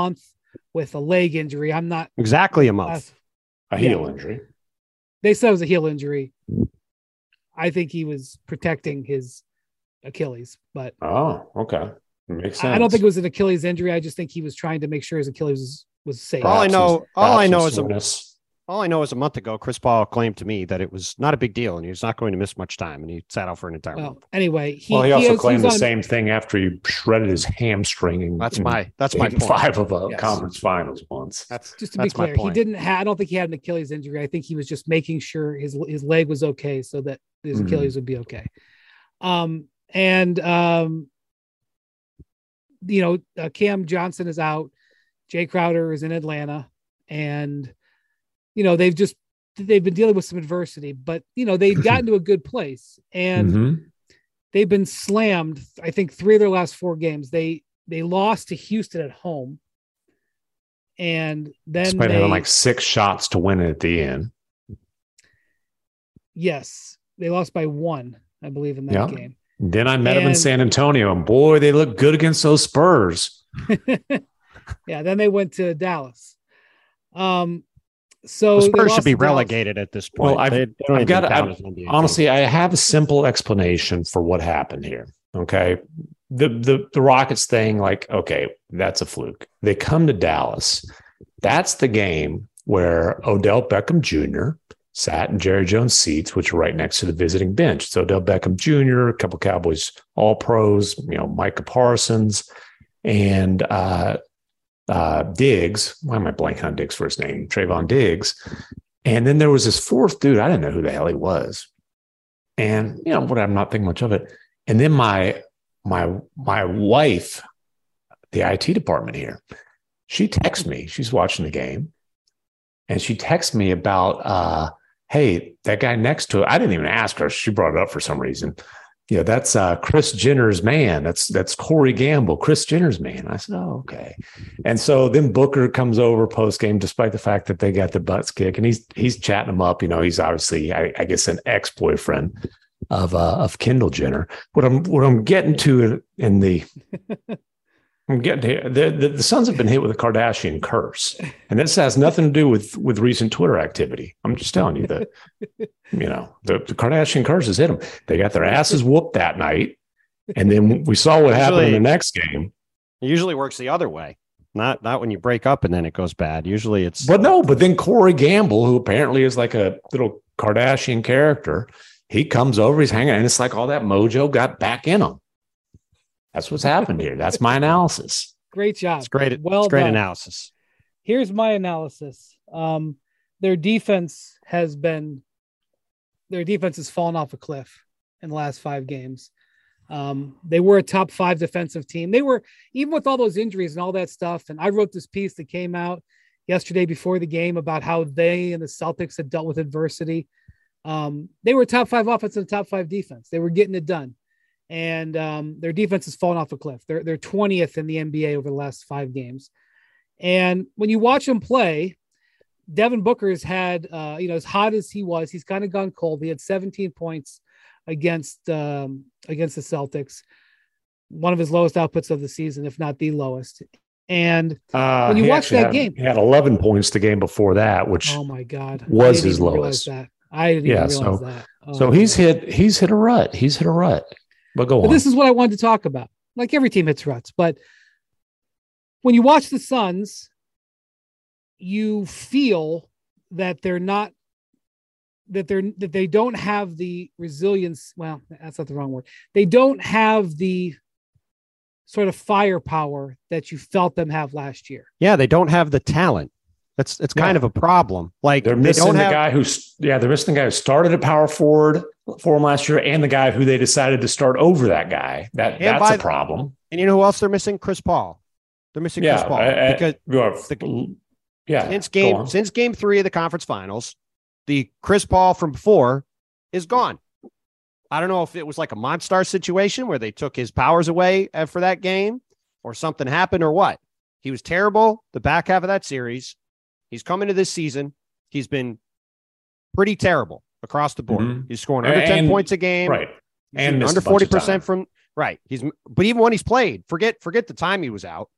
with a leg injury. I'm not exactly a month. A heel yeah. injury. They said it was a heel injury. I think he was protecting his Achilles, but oh, okay. Makes sense. I don't think it was an Achilles injury. I just think he was trying to make sure his Achilles was, was safe. All I know, all I know is a, soreness. all I know is a month ago, Chris Paul claimed to me that it was not a big deal and he was not going to miss much time, and he sat out for an entire well, month. Anyway, he, well, he, he also has, claimed the on, same thing after he shredded his hamstring. In, that's in, my that's my point. Five of a yes. conference finals once. That's just to that's be clear. He didn't have. I don't think he had an Achilles injury. I think he was just making sure his his leg was okay, so that his mm-hmm. Achilles would be okay. Um and um. You know, uh, Cam Johnson is out. Jay Crowder is in Atlanta, and you know they've just they've been dealing with some adversity, but you know they've gotten to a good place, and mm-hmm. they've been slammed. I think three of their last four games. They they lost to Houston at home, and then despite they, having like six shots to win it at the end. Yes, they lost by one, I believe, in that yep. game. Then I met and, him in San Antonio, and boy, they look good against those Spurs. Yeah, then they went to Dallas. Um, so the Spurs should be relegated Dallas. At this point. Well, I've, they, they I've got I've, honestly, I have a simple explanation for what happened here. Okay, the the the Rockets thing, like, okay, that's a fluke. They come to Dallas. That's the game where Odell Beckham Junior sat in Jerry Jones' seats, which are right next to the visiting bench. So Odell Beckham Junior, a couple Cowboys All-Pros, you know, Micah Parsons, and uh, uh, Diggs. Why am I blanking on Diggs' first name? Trayvon Diggs. And then there was this fourth dude. I didn't know who the hell he was. And, you know, what I'm not thinking much of it. And then my my my wife, the I T department here, she texts me. She's watching the game. And she texts me about, uh, hey, that guy next to it. I didn't even ask her. She brought it up for some reason. You know, that's uh, Chris Jenner's man. That's that's Corey Gamble, Chris Jenner's man. I said, oh, okay. And so then Booker comes over post game, despite the fact that they got their butts kicked, and he's he's chatting him up. You know, he's obviously, I, I guess, an ex boyfriend of uh, of Kendall Jenner. What I'm what I'm getting to in the I'm getting to the, the the Suns have been hit with a Kardashian curse, and this has nothing to do with with recent Twitter activity. I'm just telling you that, you know, the, the Kardashian curse has hit them. They got their asses whooped that night, and then we saw what usually, happened in the next game. It usually works the other way, not not when you break up and then it goes bad. Usually it's, but no, but then Corey Gamble, who apparently is like a little Kardashian character, he comes over, he's hanging, and it's like all that mojo got back in him. That's what's happened here. That's my analysis. Great job. It's great. Well, it's great done. analysis. Here's my analysis. Um, their defense has been, their defense has fallen off a cliff in the last five games. Um, they were a top five defensive team. They were, even with all those injuries and all that stuff. And I wrote this piece that came out yesterday before the game about how they and the Celtics had dealt with adversity. Um, they were a top five offense and a top five defense. They were getting it done. And um, their defense has fallen off a cliff. They're they're twentieth in the N B A over the last five games. And when you watch them play, Devin Booker has had, uh, you know, as hot as he was, he's kind of gone cold. He had seventeen points against um, against the Celtics, one of his lowest outputs of the season, if not the lowest. And uh, when you watch that had, game, he had eleven points the game before that, which oh my god, was his lowest. That. I didn't yeah, even realize so, that. Oh, so he's God. hit he's hit a rut. He's hit a rut. But go but on. This is what I wanted to talk about. Like every team hits ruts, but when you watch the Suns, you feel that they're not that they're that they don't have the resilience. Well, that's not the wrong word. They don't have the sort of firepower that you felt them have last year. Yeah, they don't have the talent. That's it's kind yeah. of a problem. Like they're missing they don't the have, guy who's yeah, they're missing the guy who started at power forward for them last year, and the guy who they decided to start over that guy. That that's a the, problem. And you know who else they're missing? Chris Paul. They're missing yeah, Chris Paul I, I, because the, yeah, since game since game three of the conference finals, the Chris Paul from before is gone. I don't know if it was like a Monster situation where they took his powers away for that game, or something happened, or what. He was terrible the back half of that series. He's coming to this season. He's been pretty terrible across the board. Mm-hmm. He's scoring under and, ten points a game. Right. He's and under forty percent from right. He's but even when he's played, forget forget the time he was out.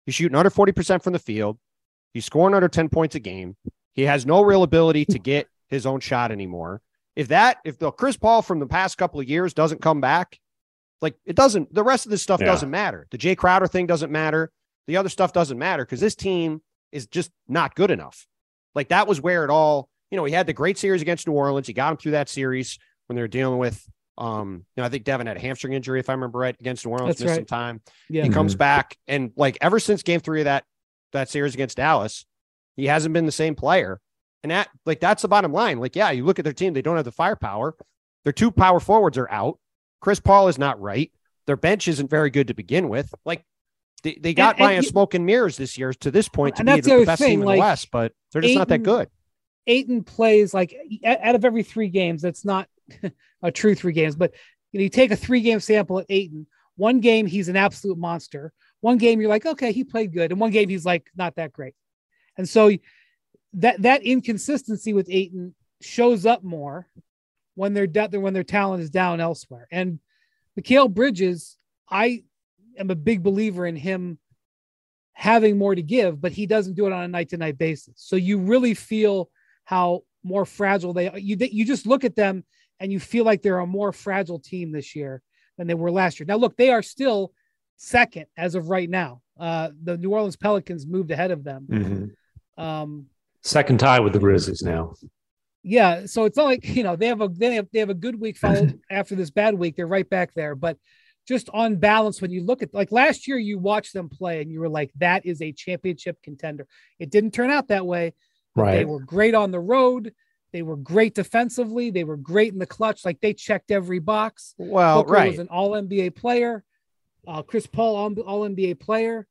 He's shooting under forty percent from the field. He's scoring under ten points a game. He has no real ability to get his own shot anymore. If that, if the Chris Paul from the past couple of years doesn't come back, like it doesn't, the rest of this stuff yeah. doesn't matter. The Jay Crowder thing doesn't matter. The other stuff doesn't matter because this team is just not good enough. Like that was where it all, you know, he had the great series against New Orleans. He got him through that series when they were dealing with, um, you know, I think Devin had a hamstring injury, if I remember right, against New Orleans, That's missed right. some time. Yeah. He Mm-hmm. comes back and like ever since game three of that, that series against Dallas, he hasn't been the same player. And that, like, that's the bottom line. Like, yeah, you look at their team, they don't have the firepower. Their two power forwards are out. Chris Paul is not right. Their bench isn't very good to begin with. Like, they, they got and, by and in you, smoke and mirrors this year to this point to and be that's the, the, the best thing, team in like, the West, but they're just Ayton, not that good. Ayton plays like out of every three games. That's not a true three games, but you know, you take a three game sample at Ayton. One game, he's an absolute monster. One game, you're like, okay, he played good. And one game, he's like, not that great. And so that that inconsistency with Ayton shows up more when they're de- when their talent is down elsewhere. And Mikal Bridges, I am a big believer in him having more to give, but he doesn't do it on a night to night basis. So you really feel how more fragile they are. You you just look at them and you feel like they're a more fragile team this year than they were last year. Now, look, they are still second as of right now. Uh, the New Orleans Pelicans moved ahead of them. Mm-hmm. Um, Second tie with the Grizzlies now. Yeah, so it's not like, you know, they have a they have they have a good week followed after this bad week. They're right back there, but just on balance, when you look at like last year, you watched them play and you were like, that is a championship contender. It didn't turn out that way. But right. They were great on the road. They were great defensively. They were great in the clutch. Like they checked every box. Well, Booker right. was an all N B A player. Uh, Chris Paul, all, all N B A player.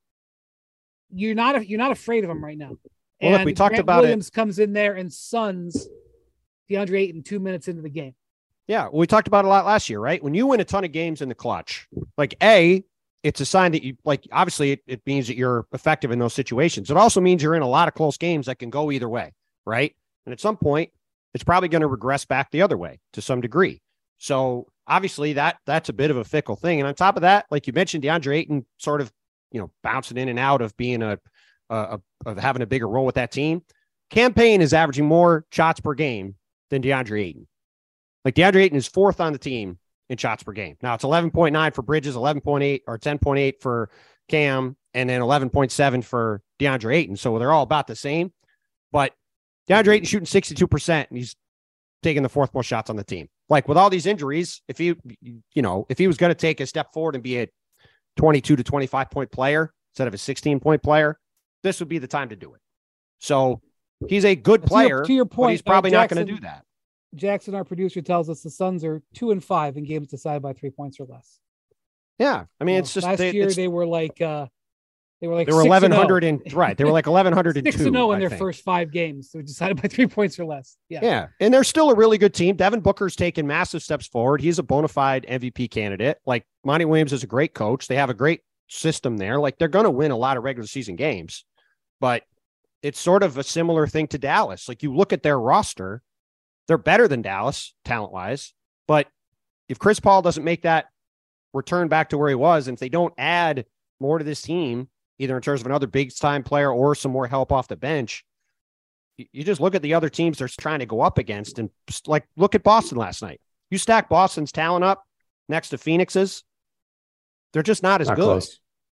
You're not you're not afraid of him right now. Well, and look, we talked Grant about Williams it. comes in there and suns DeAndre Ayton two minutes into the game. Yeah, well, we talked about it a lot last year, right? When you win a ton of games in the clutch, like A, it's a sign that you like, obviously it, it means that you're effective in those situations. It also means you're in a lot of close games that can go either way, right? And at some point, it's probably going to regress back the other way to some degree. So obviously that that's a bit of a fickle thing. And on top of that, like you mentioned, DeAndre Ayton sort of, you know, bouncing in and out of being a, a, of having a bigger role with that team. Cam Payne is averaging more shots per game than DeAndre Ayton. Like DeAndre Ayton is fourth on the team in shots per game. Now it's eleven point nine for Bridges, eleven point eight or ten point eight for Cam, and then eleven point seven for DeAndre Ayton. So they're all about the same, but DeAndre Ayton shooting sixty-two percent and he's taking the fourth most shots on the team. Like with all these injuries, if he, you know, if he was going to take a step forward and be a twenty-two to twenty-five point player instead of a sixteen point player, this would be the time to do it. So he's a good player, to your, to your point, but he's probably uh, not Jackson, going to do that. Jackson, our producer, tells us the Suns are two and five in games decided by three points or less. Yeah, I mean, you it's know, just last they, year it's, they were like uh, they were like they were eleven hundred and right. They were like eleven hundred and two. Six and zero in I their think. first five games. So decided by three points or less. Yeah, yeah, and they're still a really good team. Devin Booker's taken massive steps forward. He's a bona fide M V P candidate. Like Monty Williams is a great coach. They have a great system there. Like they're going to win a lot of regular season games, but it's sort of a similar thing to Dallas. Like you look at their roster, they're better than Dallas talent wise, but if Chris Paul doesn't make that return back to where he was, and if they don't add more to this team, either in terms of another big time player or some more help off the bench, you, you just look at the other teams they're trying to go up against and like, look at Boston last night. You stack Boston's talent up next to Phoenix's, they're just not as Not good. Close.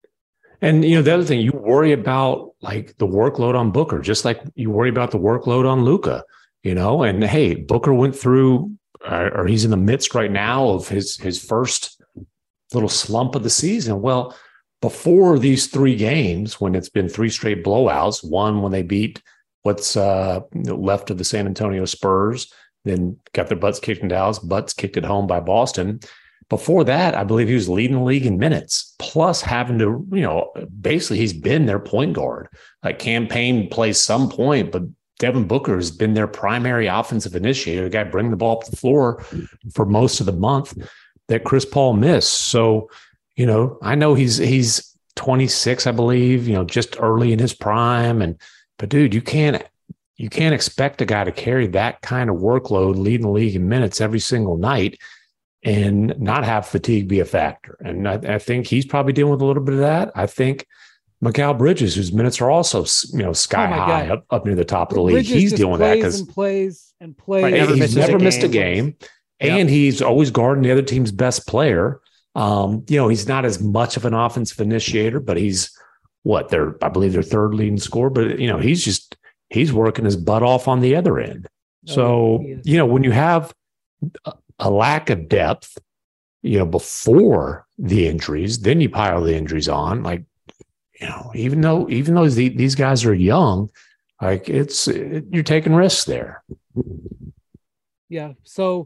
And, you know, the other thing, you worry about like the workload on Booker, just like you worry about the workload on Luka, you know, and hey, Booker went through, uh, or he's in the midst right now of his, his first little slump of the season. Well, before these three games, when it's been three straight blowouts, one when they beat what's uh, left of the San Antonio Spurs, then got their butts kicked in Dallas, butts kicked at home by Boston. Before that, I believe he was leading the league in minutes, plus having to, you know, basically he's been their point guard. Like Cam Payne plays some point, but Devin Booker has been their primary offensive initiator, the guy bringing the ball up the floor for most of the month that Chris Paul missed. So, you know, I know he's he's twenty-six, I believe, you know, just early in his prime. And but dude, you can't you can't expect a guy to carry that kind of workload, leading the league in minutes every single night, and not have fatigue be a factor. And I, I think he's probably dealing with a little bit of that. I think Mikal Bridges, whose minutes are also, you know, sky Oh my high God. up, up near the top of the league. Bridges He's just dealing with that plays because and plays and plays. Right, never he's misses never a missed a game. game, and he's always guarding the other team's best player. Um, you know, he's not as much of an offensive initiator, but he's what they're, I believe, their third leading scorer. But you know, he's just he's working his butt off on the other end. Oh, So he is. you know, when you have a, a lack of depth, you know, before the injuries, then you pile the injuries on. Like, you know, even though even though the, these guys are young, like it's it, you're taking risks there. Yeah. So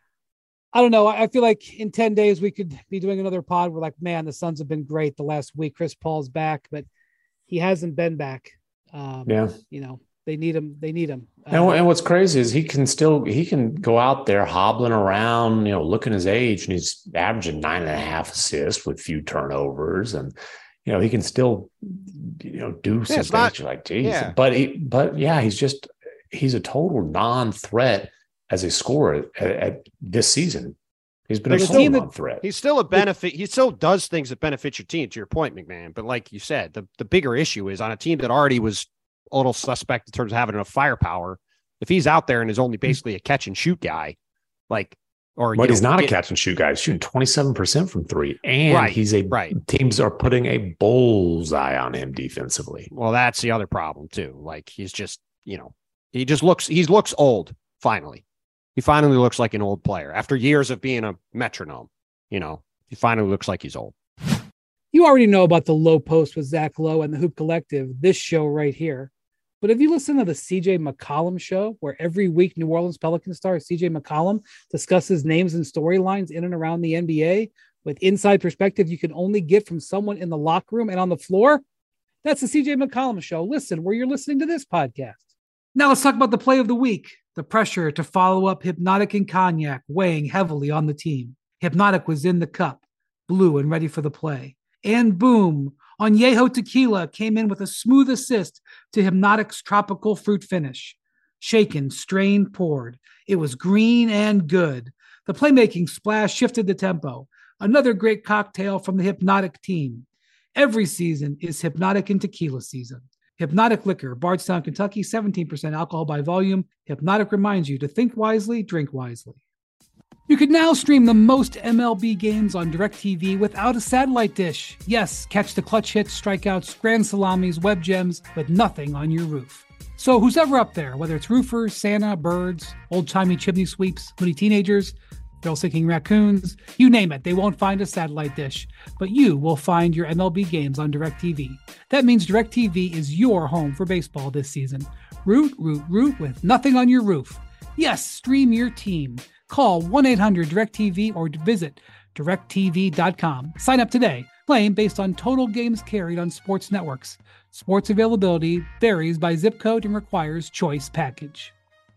I don't know. I I feel like in ten days we could be doing another pod. We're like, man, the Suns have been great the last week. Chris Paul's back, but he hasn't been back. Um, Yeah. You know, they need him. They need him. And, Uh, and what's crazy is he can still he can go out there hobbling around, you know, looking his age, and he's averaging nine and a half assists with few turnovers, and you know he can still, you know, do some it's things. not- You're like, geez, yeah. but he, but yeah, he's just he's a total non-threat as a scorer at, at this season. He's been There's a still- total team that- non-threat. He's still a benefit. He still does things that benefit your team, to your point, McMahon. But like you said, the, the bigger issue is on a team that already was a little suspect in terms of having enough firepower. If he's out there and is only basically a catch and shoot guy, like, or But you he's know, not a get- catch and shoot guy. He's shooting twenty-seven percent from three. And Right, he's a right. teams are putting a bullseye on him defensively. Well, that's the other problem too. Like he's just, you know, he just looks, he looks old. Finally, he finally looks like an old player after years of being a metronome. You know, he finally looks like he's old. you already know about the Low Post with Zach Lowe and the Hoop Collective, this show right here. But if you listen to the C J McCollum show, where every week New Orleans Pelicans star C J McCollum discusses names and storylines in and around the N B A with inside perspective you can only get from someone in the locker room and on the floor, that's the C J McCollum show. Listen where you're listening to this podcast. Now let's talk about the play of the week. The pressure to follow up Hypnotic and Cognac weighing heavily on the team. Hypnotic was in the cup, blue and ready for the play. And boom, Añejo Tequila came in with a smooth assist to Hypnotic's tropical fruit finish. Shaken, strained, poured. It was green and good. The playmaking splash shifted the tempo. Another great cocktail from the Hypnotic team. Every season is Hypnotic and Tequila season. Hypnotic Liquor, Bardstown, Kentucky, seventeen percent alcohol by volume. Hypnotic reminds you to think wisely, drink wisely. You can now stream the most M L B games on DirecTV without a satellite dish. Yes, catch the clutch hits, strikeouts, grand salamis, web gems with nothing on your roof. So who's ever up there, whether it's roofers, Santa, birds, old-timey chimney sweeps, moody teenagers, thrill-seeking raccoons, you name it, they won't find a satellite dish. But you will find your M L B games on DirecTV. That means DirecTV is your home for baseball this season. Root, root, root with nothing on your roof. Yes, stream your team. Call one eight hundred direct T V or visit direct T V dot com. Sign up today. Claim based on total games carried on sports networks. Sports availability varies by zip code and requires choice package.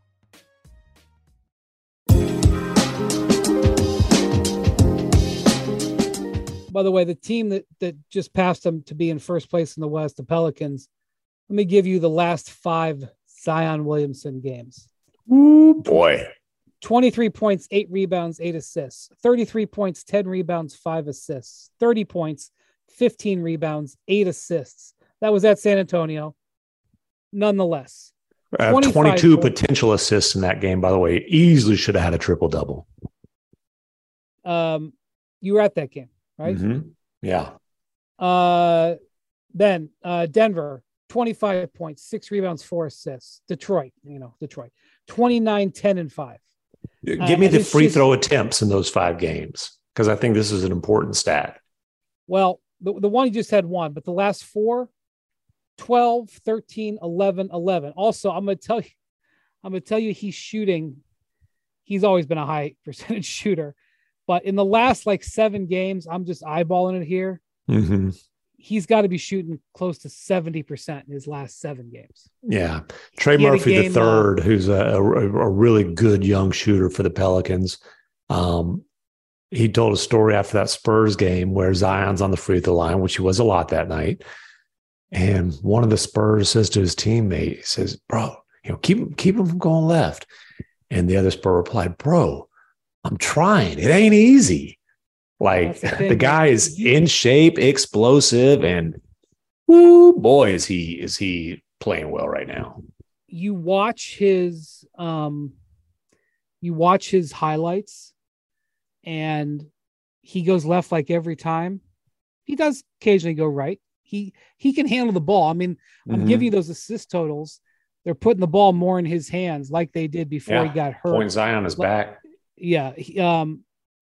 By the way, the team that, that just passed them to be in first place in the West, the Pelicans, let me give you the last five Zion Williamson games. Ooh, boy. twenty-three points, eight rebounds, eight assists. thirty-three points, ten rebounds, five assists. thirty points, fifteen rebounds, eight assists. That was at San Antonio. Nonetheless. Uh, twenty-two points. Potential assists in that game, by the way. Easily should have had a triple-double. Um, you were at that game, right? Mm-hmm. Yeah. Uh, then uh, Denver, twenty-five points, six rebounds, four assists. Detroit, you know, Detroit, twenty-nine, ten, and five. Give Uh, me the it's free just- throw attempts in those five games, because I think this is an important stat. Well, the, the one you just had one, but the last four, twelve, thirteen, eleven, eleven. Also, I'm going to tell you, I'm going to tell you he's shooting. He's always been a high percentage shooter, but in the last like seven games, I'm just eyeballing it here. Mm-hmm. He's got to be shooting close to seventy percent in his last seven games. Yeah. Trey He had a Murphy the game, third, who's a, a, a really good young shooter for the Pelicans. Um, he told a story after that Spurs game where Zion's on the free throw line, which he was a lot that night. And one of the Spurs says to his teammate, he says, bro, you know, keep him, keep him from going left. And the other Spur replied, bro, I'm trying. It ain't easy. Like That's the the, thing, guy man. is in shape, explosive, and Woo, boy, is he is he playing well right now. You watch his um, you watch his highlights, and he goes left like every time. He does occasionally go right. He he can handle the ball. I mean, I'm Mm-hmm. giving you those assist totals. They're putting the ball more in his hands, like they did before Yeah. he got hurt. Point Zion is back. Yeah. He, um,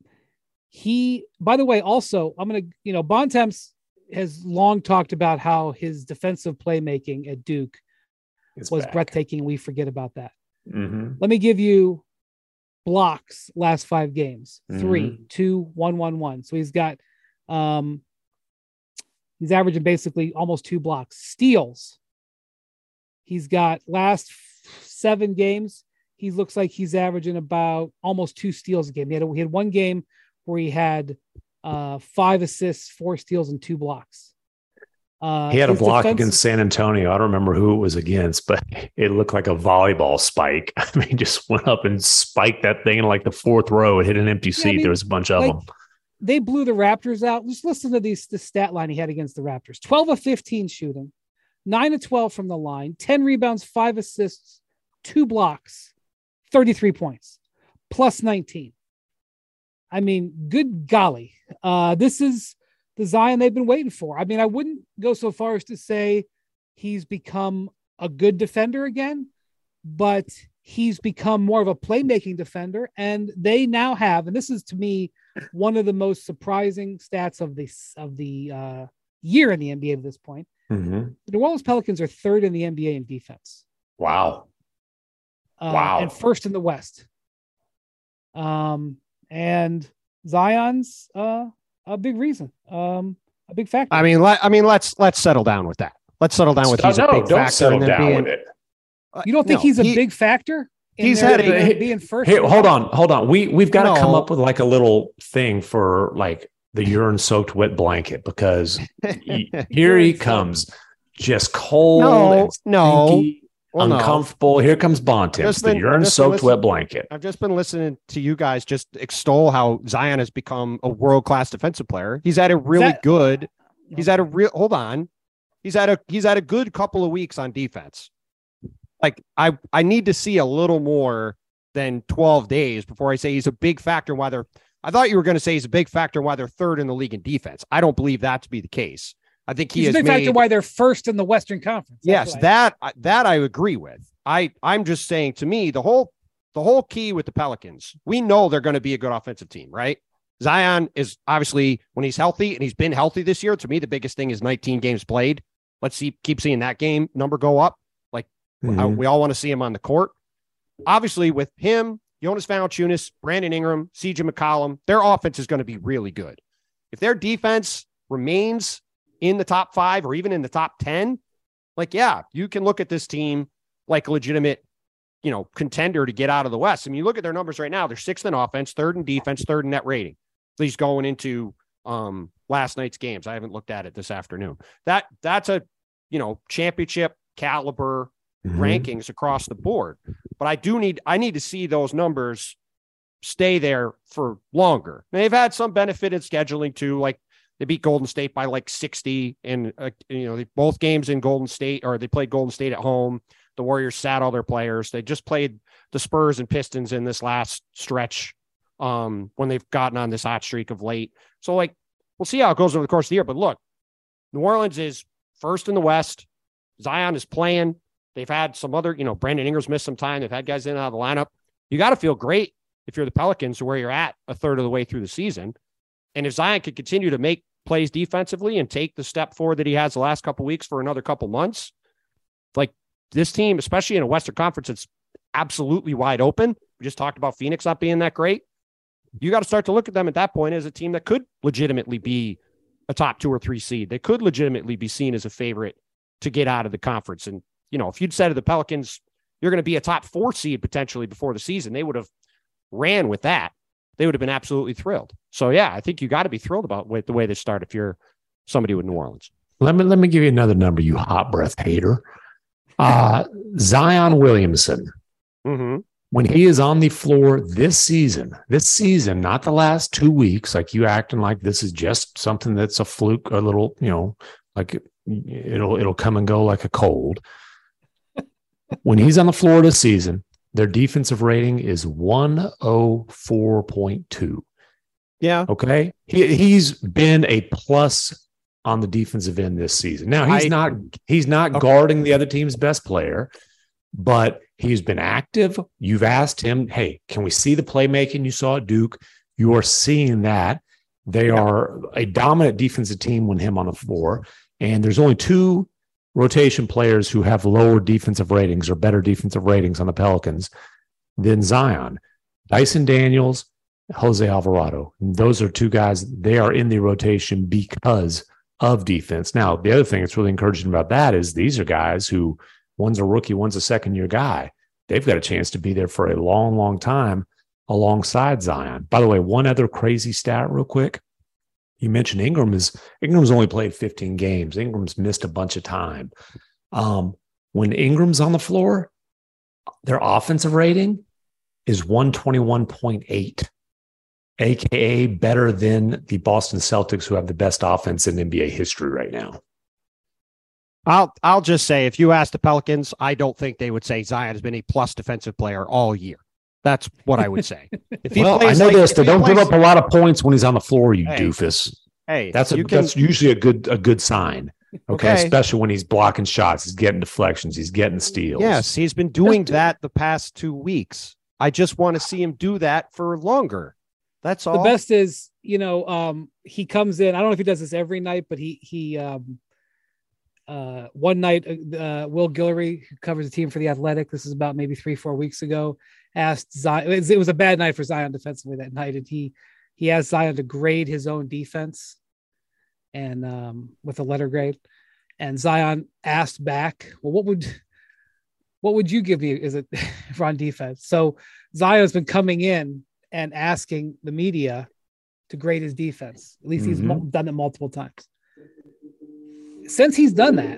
he. By the way, also, I'm gonna. You know, Bontemps has long talked about how his defensive playmaking at Duke It's was back. breathtaking. We forget about that. Mm-hmm. Let me give you blocks last five games: three, Mhm. two, one, one, one. So he's got, um, he's averaging basically almost two blocks. Steals. He's got last seven games. He looks like he's averaging about almost two steals a game. He had, he had one game where he had uh, five assists, four steals, and two blocks. Uh, He had a his block defense- against San Antonio. I don't remember who it was against, but it looked like a volleyball spike. I mean, just went up and spiked that thing in like the fourth row. It hit an empty seat. I mean, there was a bunch of like, them. They blew the Raptors out. Just listen to these the stat line he had against the Raptors: twelve of fifteen shooting, nine of twelve from the line, ten rebounds, five assists, two blocks, thirty-three points, plus nineteen. I mean, good golly. Uh, this is the Zion they've been waiting for. I mean, I wouldn't go so far as to say he's become a good defender again, but he's become more of a playmaking defender. And they now have, and this is to me one of the most surprising stats of the of the uh, year in the N B A at this point. Mm-hmm. The New Orleans Pelicans are third in the N B A in defense. Wow. Uh, Wow. And first in the West. Um, and Zion's uh, a big reason, um, a big factor. I mean, let, I mean, let's let's settle down with that. Let's settle down with No, he's a no, big don't factor settle in them down being. with it. you don't think no, he's a he- big factor? in he's their- had a- in being first. Hey, in the hold West? on, hold on. We we've got to No. come up with like a little thing for like the urine soaked wet blanket because y- here he Urine-soaked. comes, just cold, No, and no. stinky, Well, no. uncomfortable. Here comes Bontemps, Just the been- urine just soaked listen- wet blanket. I've just been listening to you guys just extol how Zion has become a world class defensive player. He's had a really that- good. He's had a real. Hold on. He's had a. He's had a good couple of weeks on defense. Like I, I need to see a little more than twelve days before I say he's a big factor. Why they're. I thought you were going to say he's a big factor why they're third in the league in defense. I don't believe that to be the case. I think he He's a has big made. factor why they're first in the Western Conference. That's Yes, what I- that that I agree with. I I'm just saying to me the whole the whole key with the Pelicans. We know they're going to be a good offensive team, right? Zion is obviously when he's healthy and he's been healthy this year. To me, the biggest thing is nineteen games played. Let's see, keep seeing that game number go up. Like I- Mhm. we all want to see him on the court. Obviously, with him, Jonas Valanciunas, Brandon Ingram, C J McCollum, their offense is going to be really good. If their defense remains in the top five or even in the top ten, like, yeah, you can look at this team like a legitimate, you know, contender to get out of the West. I mean, you look at their numbers right now, they're sixth in offense, third in defense, third in net rating. At least going into um, last night's games. I haven't looked at it this afternoon. That that's a, you know, championship caliber Mhm. rankings across the board. But I do need, I need to see those numbers stay there for longer. They've had some benefit in scheduling too. Like they beat Golden State by like sixty and, uh, you know, they, both games in Golden State, or they played Golden State at home. The Warriors sat all their players. They just played the Spurs and Pistons in this last stretch um, when they've gotten on this hot streak of late. So like, we'll see how it goes over the course of the year, but look, New Orleans is first in the West. Zion is playing. They've had some other, you know, Brandon Ingram's missed some time. They've had guys in and out of the lineup. You got to feel great if you're the Pelicans where you're at a third of the way through the season. And if Zion could continue to make plays defensively and take the step forward that he has the last couple of weeks for another couple months, like this team, especially in a Western Conference, it's absolutely wide open. We just talked about Phoenix not being that great. You got to start to look at them at that point as a team that could legitimately be a top two or three seed. They could legitimately be seen as a favorite to get out of the conference. And, you know, if you'd said to the Pelicans, you're going to be a top four seed potentially before the season, they would have ran with that. They would have been absolutely thrilled. So, yeah, I think you got to be thrilled about with the way they start if you're somebody with New Orleans. Let me let me give you another number, you hot breath hater. Uh, Zion Williamson, Mm-hmm. when he is on the floor this season, this season, not the last two weeks, like you acting like this is just something that's a fluke, a little, you know, like it'll it'll come and go like a cold. When he's on the floor this season, their defensive rating is one oh four point two. Yeah. Okay. He he's been a plus on the defensive end this season. Now he's I, not he's not okay. guarding the other team's best player, but he's been active. You've asked him, hey, can we see the playmaking you saw at Duke? You are seeing that. They yeah. are a dominant defensive team when him on the floor. And there's only two rotation players who have lower defensive ratings or better defensive ratings on the Pelicans than Zion. Dyson Daniels, Jose Alvarado. And those are two guys, they are in the rotation because of defense. Now, the other thing that's really encouraging about that is these are guys who, one's a rookie, one's a second-year guy. They've got a chance to be there for a long, long time alongside Zion. By the way, one other crazy stat real quick. You mentioned Ingram is Ingram's only played fifteen games. Ingram's missed a bunch of time. Um, when Ingram's on the floor, their offensive rating is one twenty-one point eight, A K A better than the Boston Celtics, who have the best offense in N B A history right now. I'll I'll just say, if you ask the Pelicans, I don't think they would say Zion has been a plus defensive player all year. That's what I would say. If he well, plays I know like, this. They don't plays, give up a lot of points when he's on the floor, you hey, doofus. Hey, that's a, can, that's usually a good a good sign. Okay? okay, especially when he's blocking shots, he's getting deflections, he's getting steals. Yes, he's been doing that the past two weeks. I just want to see him do that for longer. That's all. The best is, you know, um, he comes in. I don't know if he does this every night, but he he um, uh, one night, uh, Will Guillory, who covers the team for The Athletic, this is about maybe three, four weeks ago, asked Zion. It was a bad night for Zion defensively that night, and he he asked Zion to grade his own defense, and um, with a letter grade. And Zion asked back, "Well, what would what would you give me? Is it for on defense?" So Zion's been coming in and asking the media to grade his defense. At least mm-hmm. he's done it multiple times. Since he's done that,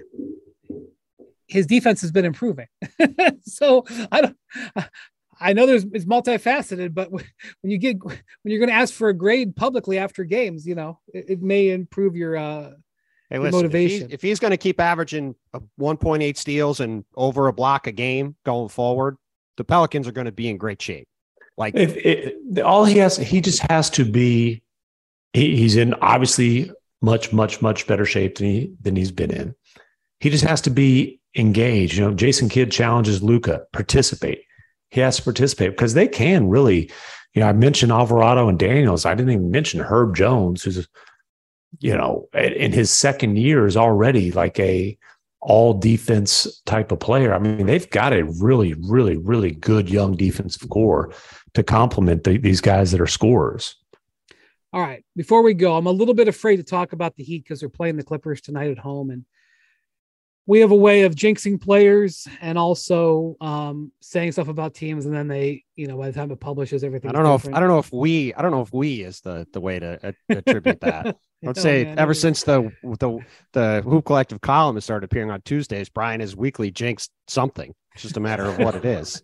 his defense has been improving. So I don't. I know there's it's multifaceted, but when you get when you're going to ask for a grade publicly after games, you know it, it may improve your, uh, hey, your listen, motivation. If, he, if he's going to keep averaging a one point eight steals and over a block a game going forward, the Pelicans are going to be in great shape. Like if, it, all he has, he just has to be. He, he's in obviously much, much, much better shape than he than he's been in. He just has to be engaged. You know, Jason Kidd challenges Luka, participate. He has to participate because they can really, you know, I mentioned Alvarado and Daniels. I didn't even mention Herb Jones, who's, you know, in his second year is already like a all defense type of player. I mean, they've got a really, really, really good young defensive core to complement the, these guys that are scorers. All right. Before we go, I'm a little bit afraid to talk about the Heat because they're playing the Clippers tonight at home. And we have a way of jinxing players and also um, saying stuff about teams. And then they, you know, by the time it publishes everything. I don't know different. if, I don't know if we, I don't know if we is the, the way to uh, attribute that. Let's say man, ever since the, the, the Hoop Collective column has started appearing on Tuesdays, Brian has weekly jinxed something. It's just a matter of what it is.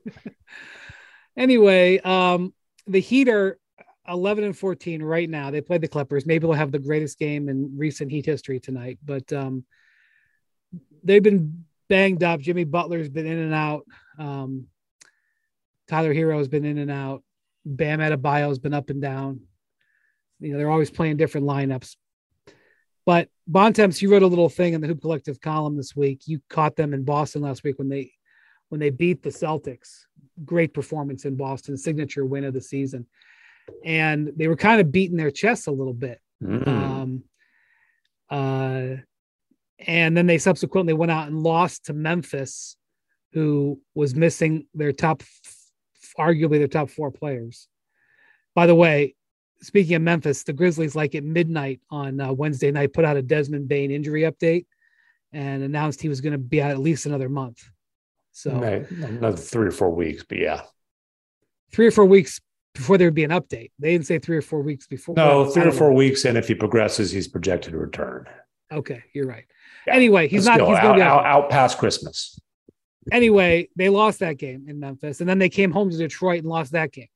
Anyway, um, the Heat are eleven and fourteen right now. They played the Clippers. Maybe they'll have the greatest game in recent Heat history tonight, but um, they've been banged up. Jimmy Butler's been in and out. Um, Tyler Hero has been in and out. Bam Adebayo's been up and down. You know, they're always playing different lineups. But Bontemps, you wrote a little thing in the Hoop Collective column this week. You caught them in Boston last week when they when they beat the Celtics. Great performance in Boston, signature win of the season. And they were kind of beating their chests a little bit. Mm. Um, uh, and then they subsequently went out and lost to Memphis, who was missing their top, arguably their top four players. By the way, speaking of Memphis, the Grizzlies, like at midnight on uh, Wednesday night, put out a Desmond Bane injury update and announced he was going to be out at least another month. So another three or four weeks, but yeah. Three or four weeks before there would be an update. They didn't say three or four weeks before. No, well, three or four know. weeks. And if he progresses, he's projected to return. Okay, you're right. Yeah. Anyway, he's Let's not go. he's out, going to be out, out past Christmas. Anyway, they lost that game in Memphis, and then they came home to Detroit and lost that game.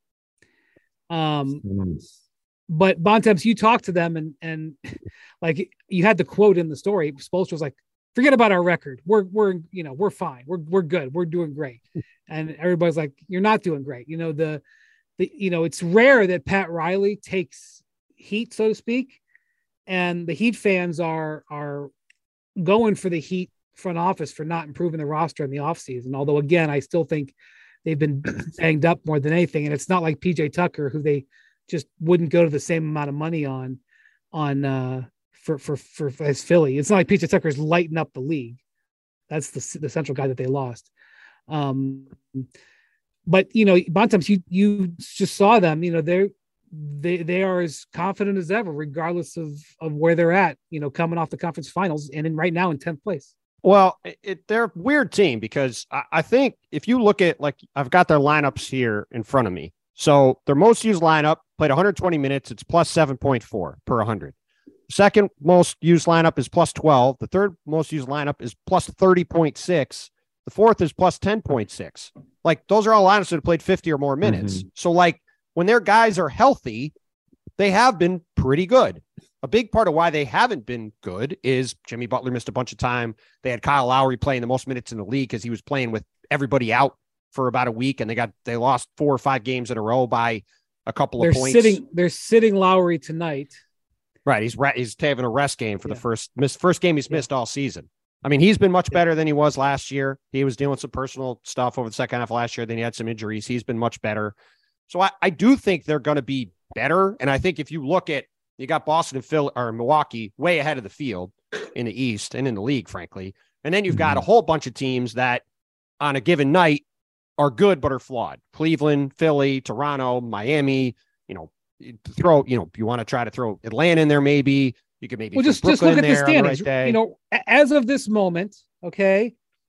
Um, mm. But Bontemps, you talked to them, and and like you had the quote in the story. Spoelstra was like, forget about our record. We're, we're, you know, we're fine. We're, we're good. We're doing great. And everybody's like, you're not doing great. You know, the, the, you know, it's rare that Pat Riley takes heat, so to speak. And the Heat fans are, are going for the Heat front office for not improving the roster in the offseason. Although again, I still think they've been banged up more than anything. And it's not like P J Tucker, who they just wouldn't go to the same amount of money on, on, uh, for, for, for, as Philly. It's not like P J Tucker's lighting up the league. That's the, the central guy that they lost. Um, but you know, Bontemps, you, you just saw them, you know, they're, they, they are as confident as ever, regardless of, of where they're at, you know, coming off the conference finals and in right now in tenth place. Well, it, they're a weird team because I, I think if you look at, like, I've got their lineups here in front of me. So their most used lineup played one hundred twenty minutes. It's plus seven point four per one hundred. Second most used lineup is plus twelve. The third most used lineup is plus thirty point six. The fourth is plus ten point six. Like, those are all lineups that have played fifty or more minutes. Mm-hmm. So, like, when their guys are healthy, they have been pretty good. A big part of why they haven't been good is Jimmy Butler missed a bunch of time. They had Kyle Lowry playing the most minutes in the league because he was playing with everybody out for about a week, and they got they lost four or five games in a row by a couple they're of points. Sitting, they're sitting Lowry tonight. Right, he's he's having a rest game for yeah. the first miss, first game he's missed yeah. all season. I mean, he's been much better than he was last year. He was dealing with some personal stuff over the second half of last year. Then he had some injuries. He's been much better. So I, I do think they're going to be better. And I think if you look at, you got Boston and Phil or Milwaukee way ahead of the field in the East and in the league, frankly. And then you've got a whole bunch of teams that on a given night are good, but are flawed. Cleveland, Philly, Toronto, Miami, you know, throw, you know, you want to try to throw Atlanta in there. Maybe you could maybe, well, just, just look at the standings, the right, you know, as of this moment. Okay.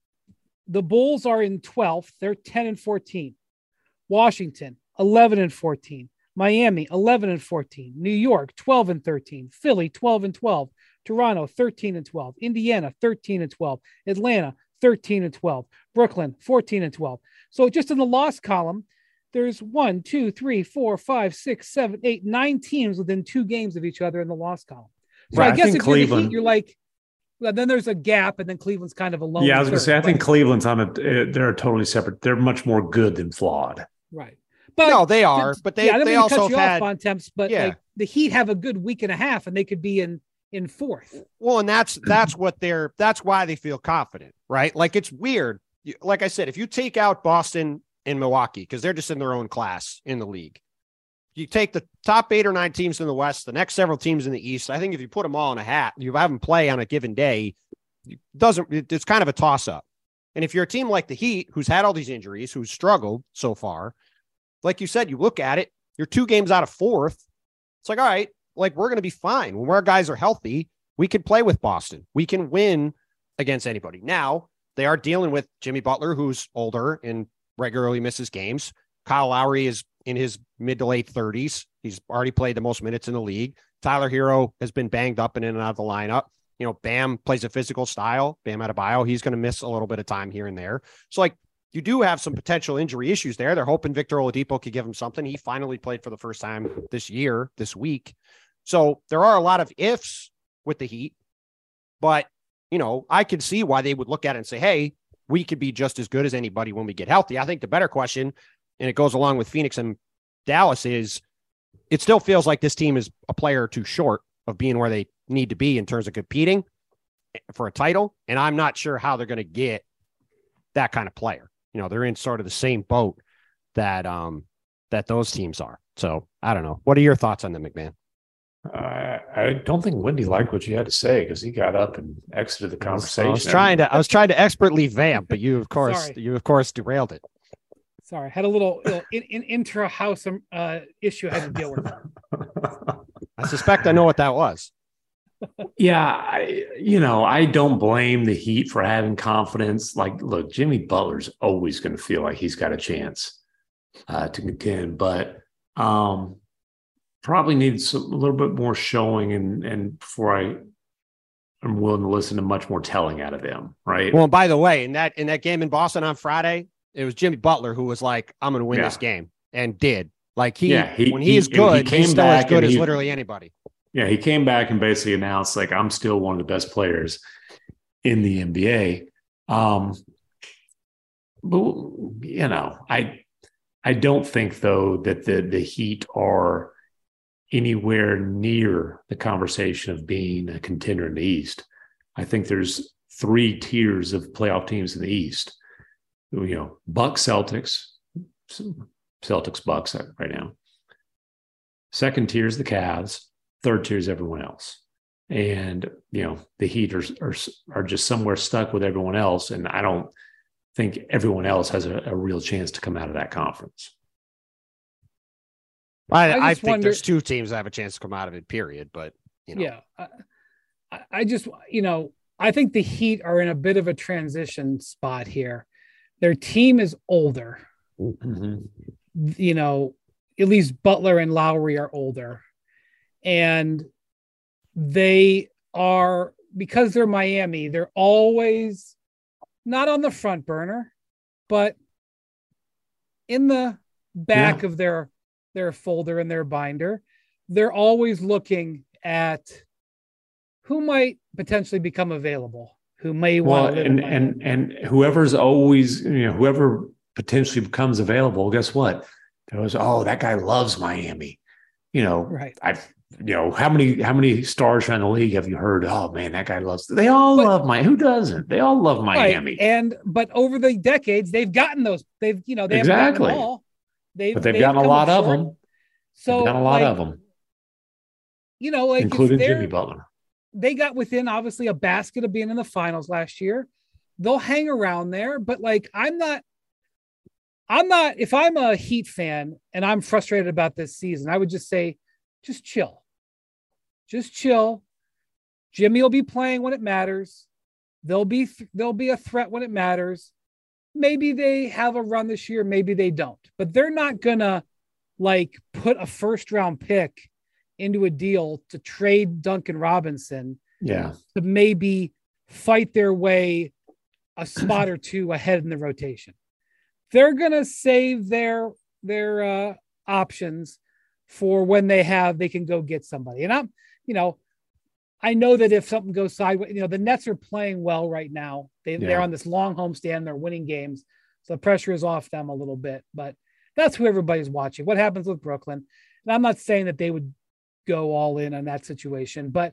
The Bulls are in twelfth. They're ten and fourteen. Washington, eleven and fourteen. Miami, eleven and fourteen. New York, twelve and thirteen. Philly, twelve and twelve. Toronto, thirteen and twelve. Indiana, thirteen and twelve. Atlanta, thirteen and twelve. Brooklyn, fourteen and twelve. So just in the loss column, there's one, two, three, four, five, six, seven, eight, nine teams within two games of each other in the loss column. So right, I guess I if Cleveland, you're the Heat, you're like, well, then there's a gap, and then Cleveland's kind of alone. Yeah, I was going to say, I think Cleveland's on a, they're totally separate. They're much more good than flawed. Right. But no, they are, but they, yeah, they also cut had on temps, but yeah. like the Heat have a good week and a half, and they could be in in fourth. Well, and that's that's what they're that's why they feel confident, right? Like, it's weird. Like I said, if you take out Boston and Milwaukee because they're just in their own class in the league, you take the top eight or nine teams in the West, the next several teams in the East. I think if you put them all in a hat, you have them play on a given day. It doesn't it's kind of a toss up. And if you're a team like the Heat, who's had all these injuries, who's struggled so far. Like you said, you look at it, you're two games out of fourth. It's like, all right, like, we're going to be fine. When our guys are healthy, we can play with Boston. We can win against anybody. Now, they are dealing with Jimmy Butler, who's older and regularly misses games. Kyle Lowry is in his mid to late thirties. He's already played the most minutes in the league. Tyler Hero has been banged up and in and out of the lineup. You know, Bam plays a physical style. Bam Adebayo, he's going to miss a little bit of time here and there. So, like, you do have some potential injury issues there. They're hoping Victor Oladipo could give him something. He finally played for the first time this year, this week. So there are a lot of ifs with the Heat, but, you know, I could see why they would look at it and say, hey, we could be just as good as anybody when we get healthy. I think the better question, and it goes along with Phoenix and Dallas, is it still feels like this team is a player or two short of being where they need to be in terms of competing for a title. And I'm not sure how they're going to get that kind of player. You know, they're in sort of the same boat that um, that those teams are. So I don't know. What are your thoughts on them, McMahon? Uh, I don't think Wendy liked what you had to say because he got up and exited the conversation. I was trying to, I was trying to expertly vamp, but you, of course, Sorry. you of course derailed it. Sorry, had a little you know, in, in, intra-house uh, issue I had to deal with. I suspect I know what that was. Yeah, I, you know, I don't blame the Heat for having confidence. Like, look, Jimmy Butler's always going to feel like he's got a chance uh, to contend, but um, probably needs a little bit more showing, and and before I am willing to listen to much more telling out of them, right? Well, by the way, in that in that game in Boston on Friday, it was Jimmy Butler who was like, "I'm going to win yeah. this game," and did. Like he, yeah, he when he's he, good, he he's still as good as he, literally anybody. Yeah, he came back and basically announced, like, I'm still one of the best players in the N B A. Um, but, you know, I I don't think, though, that the, the Heat are anywhere near the conversation of being a contender in the East. I think there's three tiers of playoff teams in the East. You know, Bucks, Celtics, Celtics, Bucks right now. Second tier is the Cavs. Third tier is everyone else. And, you know, the Heat are, are, are just somewhere stuck with everyone else. And I don't think everyone else has a, a real chance to come out of that conference. I, I, I think wonder, there's two teams that have a chance to come out of it, period. But, you know. Yeah. I, I just, you know, I think the Heat are in a bit of a transition spot here. Their team is older. Mm-hmm. You know, at least Butler and Lowry are older. And they are, because they're Miami, they're always not on the front burner, but in the back yeah. of their, their folder and their binder. They're always looking at who might potentially become available, who may well, want to live and, in Miami. and, and whoever's always, you know, whoever potentially becomes available, guess what? There was, oh, that guy loves Miami. You know, right. I've, you know, how many how many stars around the league have you heard? Oh man, that guy loves. They all but, love Miami. Who doesn't? They all love Miami. Right. And but over the decades, they've gotten those. They've you know they exactly. haven't gotten them all. They've, but they've, they've gotten a lot of short. them. So they've gotten a lot like, of them. You know, like including Jimmy Butler. They got within obviously a basket of being in the finals last year. They'll hang around there, but like I'm not. I'm not. If I'm a Heat fan and I'm frustrated about this season, I would just say, just chill. Just chill. Jimmy will be playing when it matters. There'll be there'll be a threat when it matters. Maybe they have a run this year. Maybe they don't. But they're not gonna like put a first round pick into a deal to trade Duncan Robinson. Yeah. To maybe fight their way a spot or two ahead in the rotation. They're gonna save their their uh, options for when they have they can go get somebody. And I'm. You know, I know that if something goes sideways, you know, the Nets are playing well right now. They, yeah. They're on this long homestand. They're winning games. So the pressure is off them a little bit. But that's who everybody's watching. What happens with Brooklyn? And I'm not saying that they would go all in on that situation. But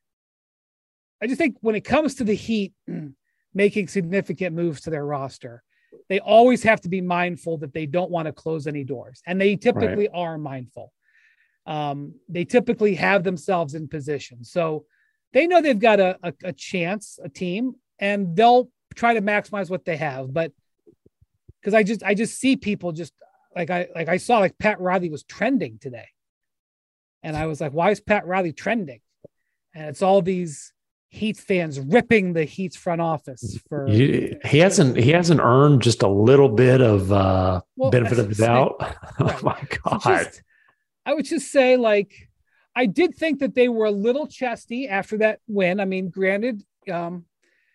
I just think when it comes to the Heat making significant moves to their roster, they always have to be mindful that they don't want to close any doors. And they typically right. are mindful. Um, they typically have themselves in position. So they know they've got a, a, a chance, a team, and they'll try to maximize what they have. But because I just I just see people just like I like I saw like Pat Riley was trending today. And I was like, why is Pat Riley trending? And it's all these Heat fans ripping the Heat's front office for he, he hasn't he hasn't earned just a little bit of uh well, benefit of the doubt. Right. Oh my God. Just, I would just say, like, I did think that they were a little chesty after that win. I mean, granted, um,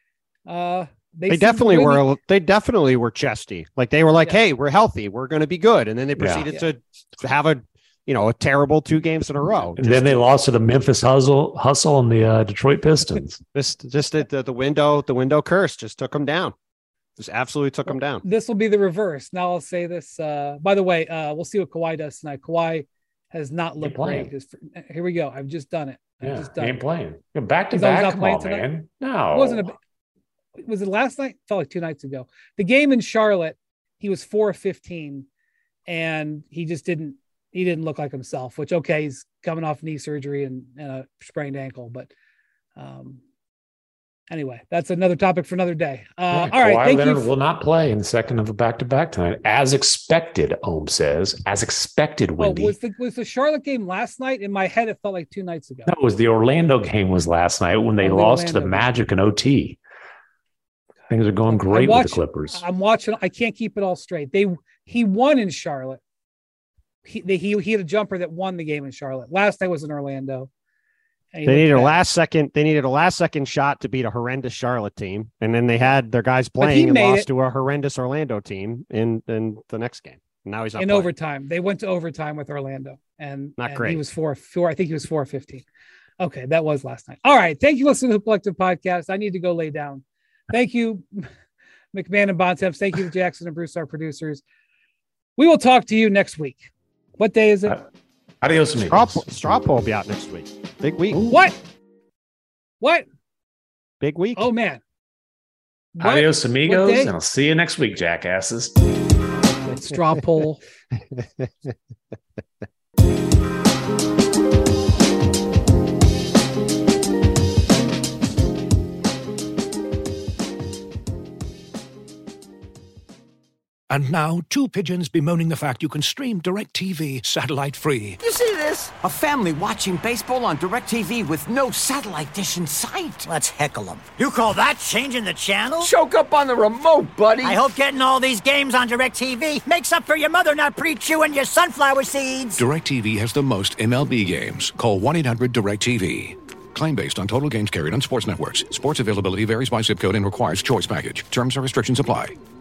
uh, they, they definitely were. They definitely were chesty. Like they were like, yeah. "Hey, we're healthy. We're going to be good." And then they proceeded yeah. to have a, you know, a terrible two games in a row. And then they lost to the Memphis Hustle, Hustle, and the uh, Detroit Pistons. Just, just the, the window, the window curse just took them down. Just absolutely took them down. This will be the reverse. Now I'll say this. Uh, by the way, uh, we'll see what Kawhi does tonight. Kawhi has not looked great. Here we go. I've just done it. I've yeah, just done ain't it. playing. Back to back. Come on, man. No. It wasn't a, was it last night? It felt like two nights ago. The game in Charlotte, he was four of fifteen, and he just didn't he didn't look like himself, which, okay, he's coming off knee surgery and, and a sprained ankle. But um, anyway, that's another topic for another day. Uh, yeah, all right. Kawhi thank Leonard you. will not play in the second of a back-to-back tonight, as expected, Ohm says. As expected, Wendy. Oh, was, the, was the Charlotte game last night? In my head, it felt like two nights ago. No, it was the Orlando game was last night when they oh, lost the to the Magic in O T. Things are going great watch, with the Clippers. I'm watching. I can't keep it all straight. They He won in Charlotte. He, they, he, he had a jumper that won the game in Charlotte. Last night was in Orlando. They needed a last second. They needed a last second shot to beat a horrendous Charlotte team, and then they had their guys playing and lost it. to a horrendous Orlando team in, in the next game. Now he's not in playing. overtime. They went to overtime with Orlando, and not and great. He was four, four. I think he was four fifteen. Okay, that was last night. All right, thank you, for listening to the Collective Podcast. I need to go lay down. Thank you, McMahon and Bontemps. Thank you, Jackson and Bruce, our producers. We will talk to you next week. What day is it? Uh, adios, amigos. Straw, straw poll will be out next week. Big week. What? What? Big week. Oh, man. What? Adios, amigos, and I'll see you next week, jackasses. Straw poll. And now, two pigeons bemoaning the fact you can stream DirecTV satellite-free. You see this? A family watching baseball on DirecTV with no satellite dish in sight. Let's heckle them. You call that changing the channel? Choke up on the remote, buddy. I hope getting all these games on DirecTV makes up for your mother not pre-chewing your sunflower seeds. DirecTV has the most M L B games. Call one eight hundred direct T V. Claim based on total games carried on sports networks. Sports availability varies by zip code and requires choice package. Terms and restrictions apply.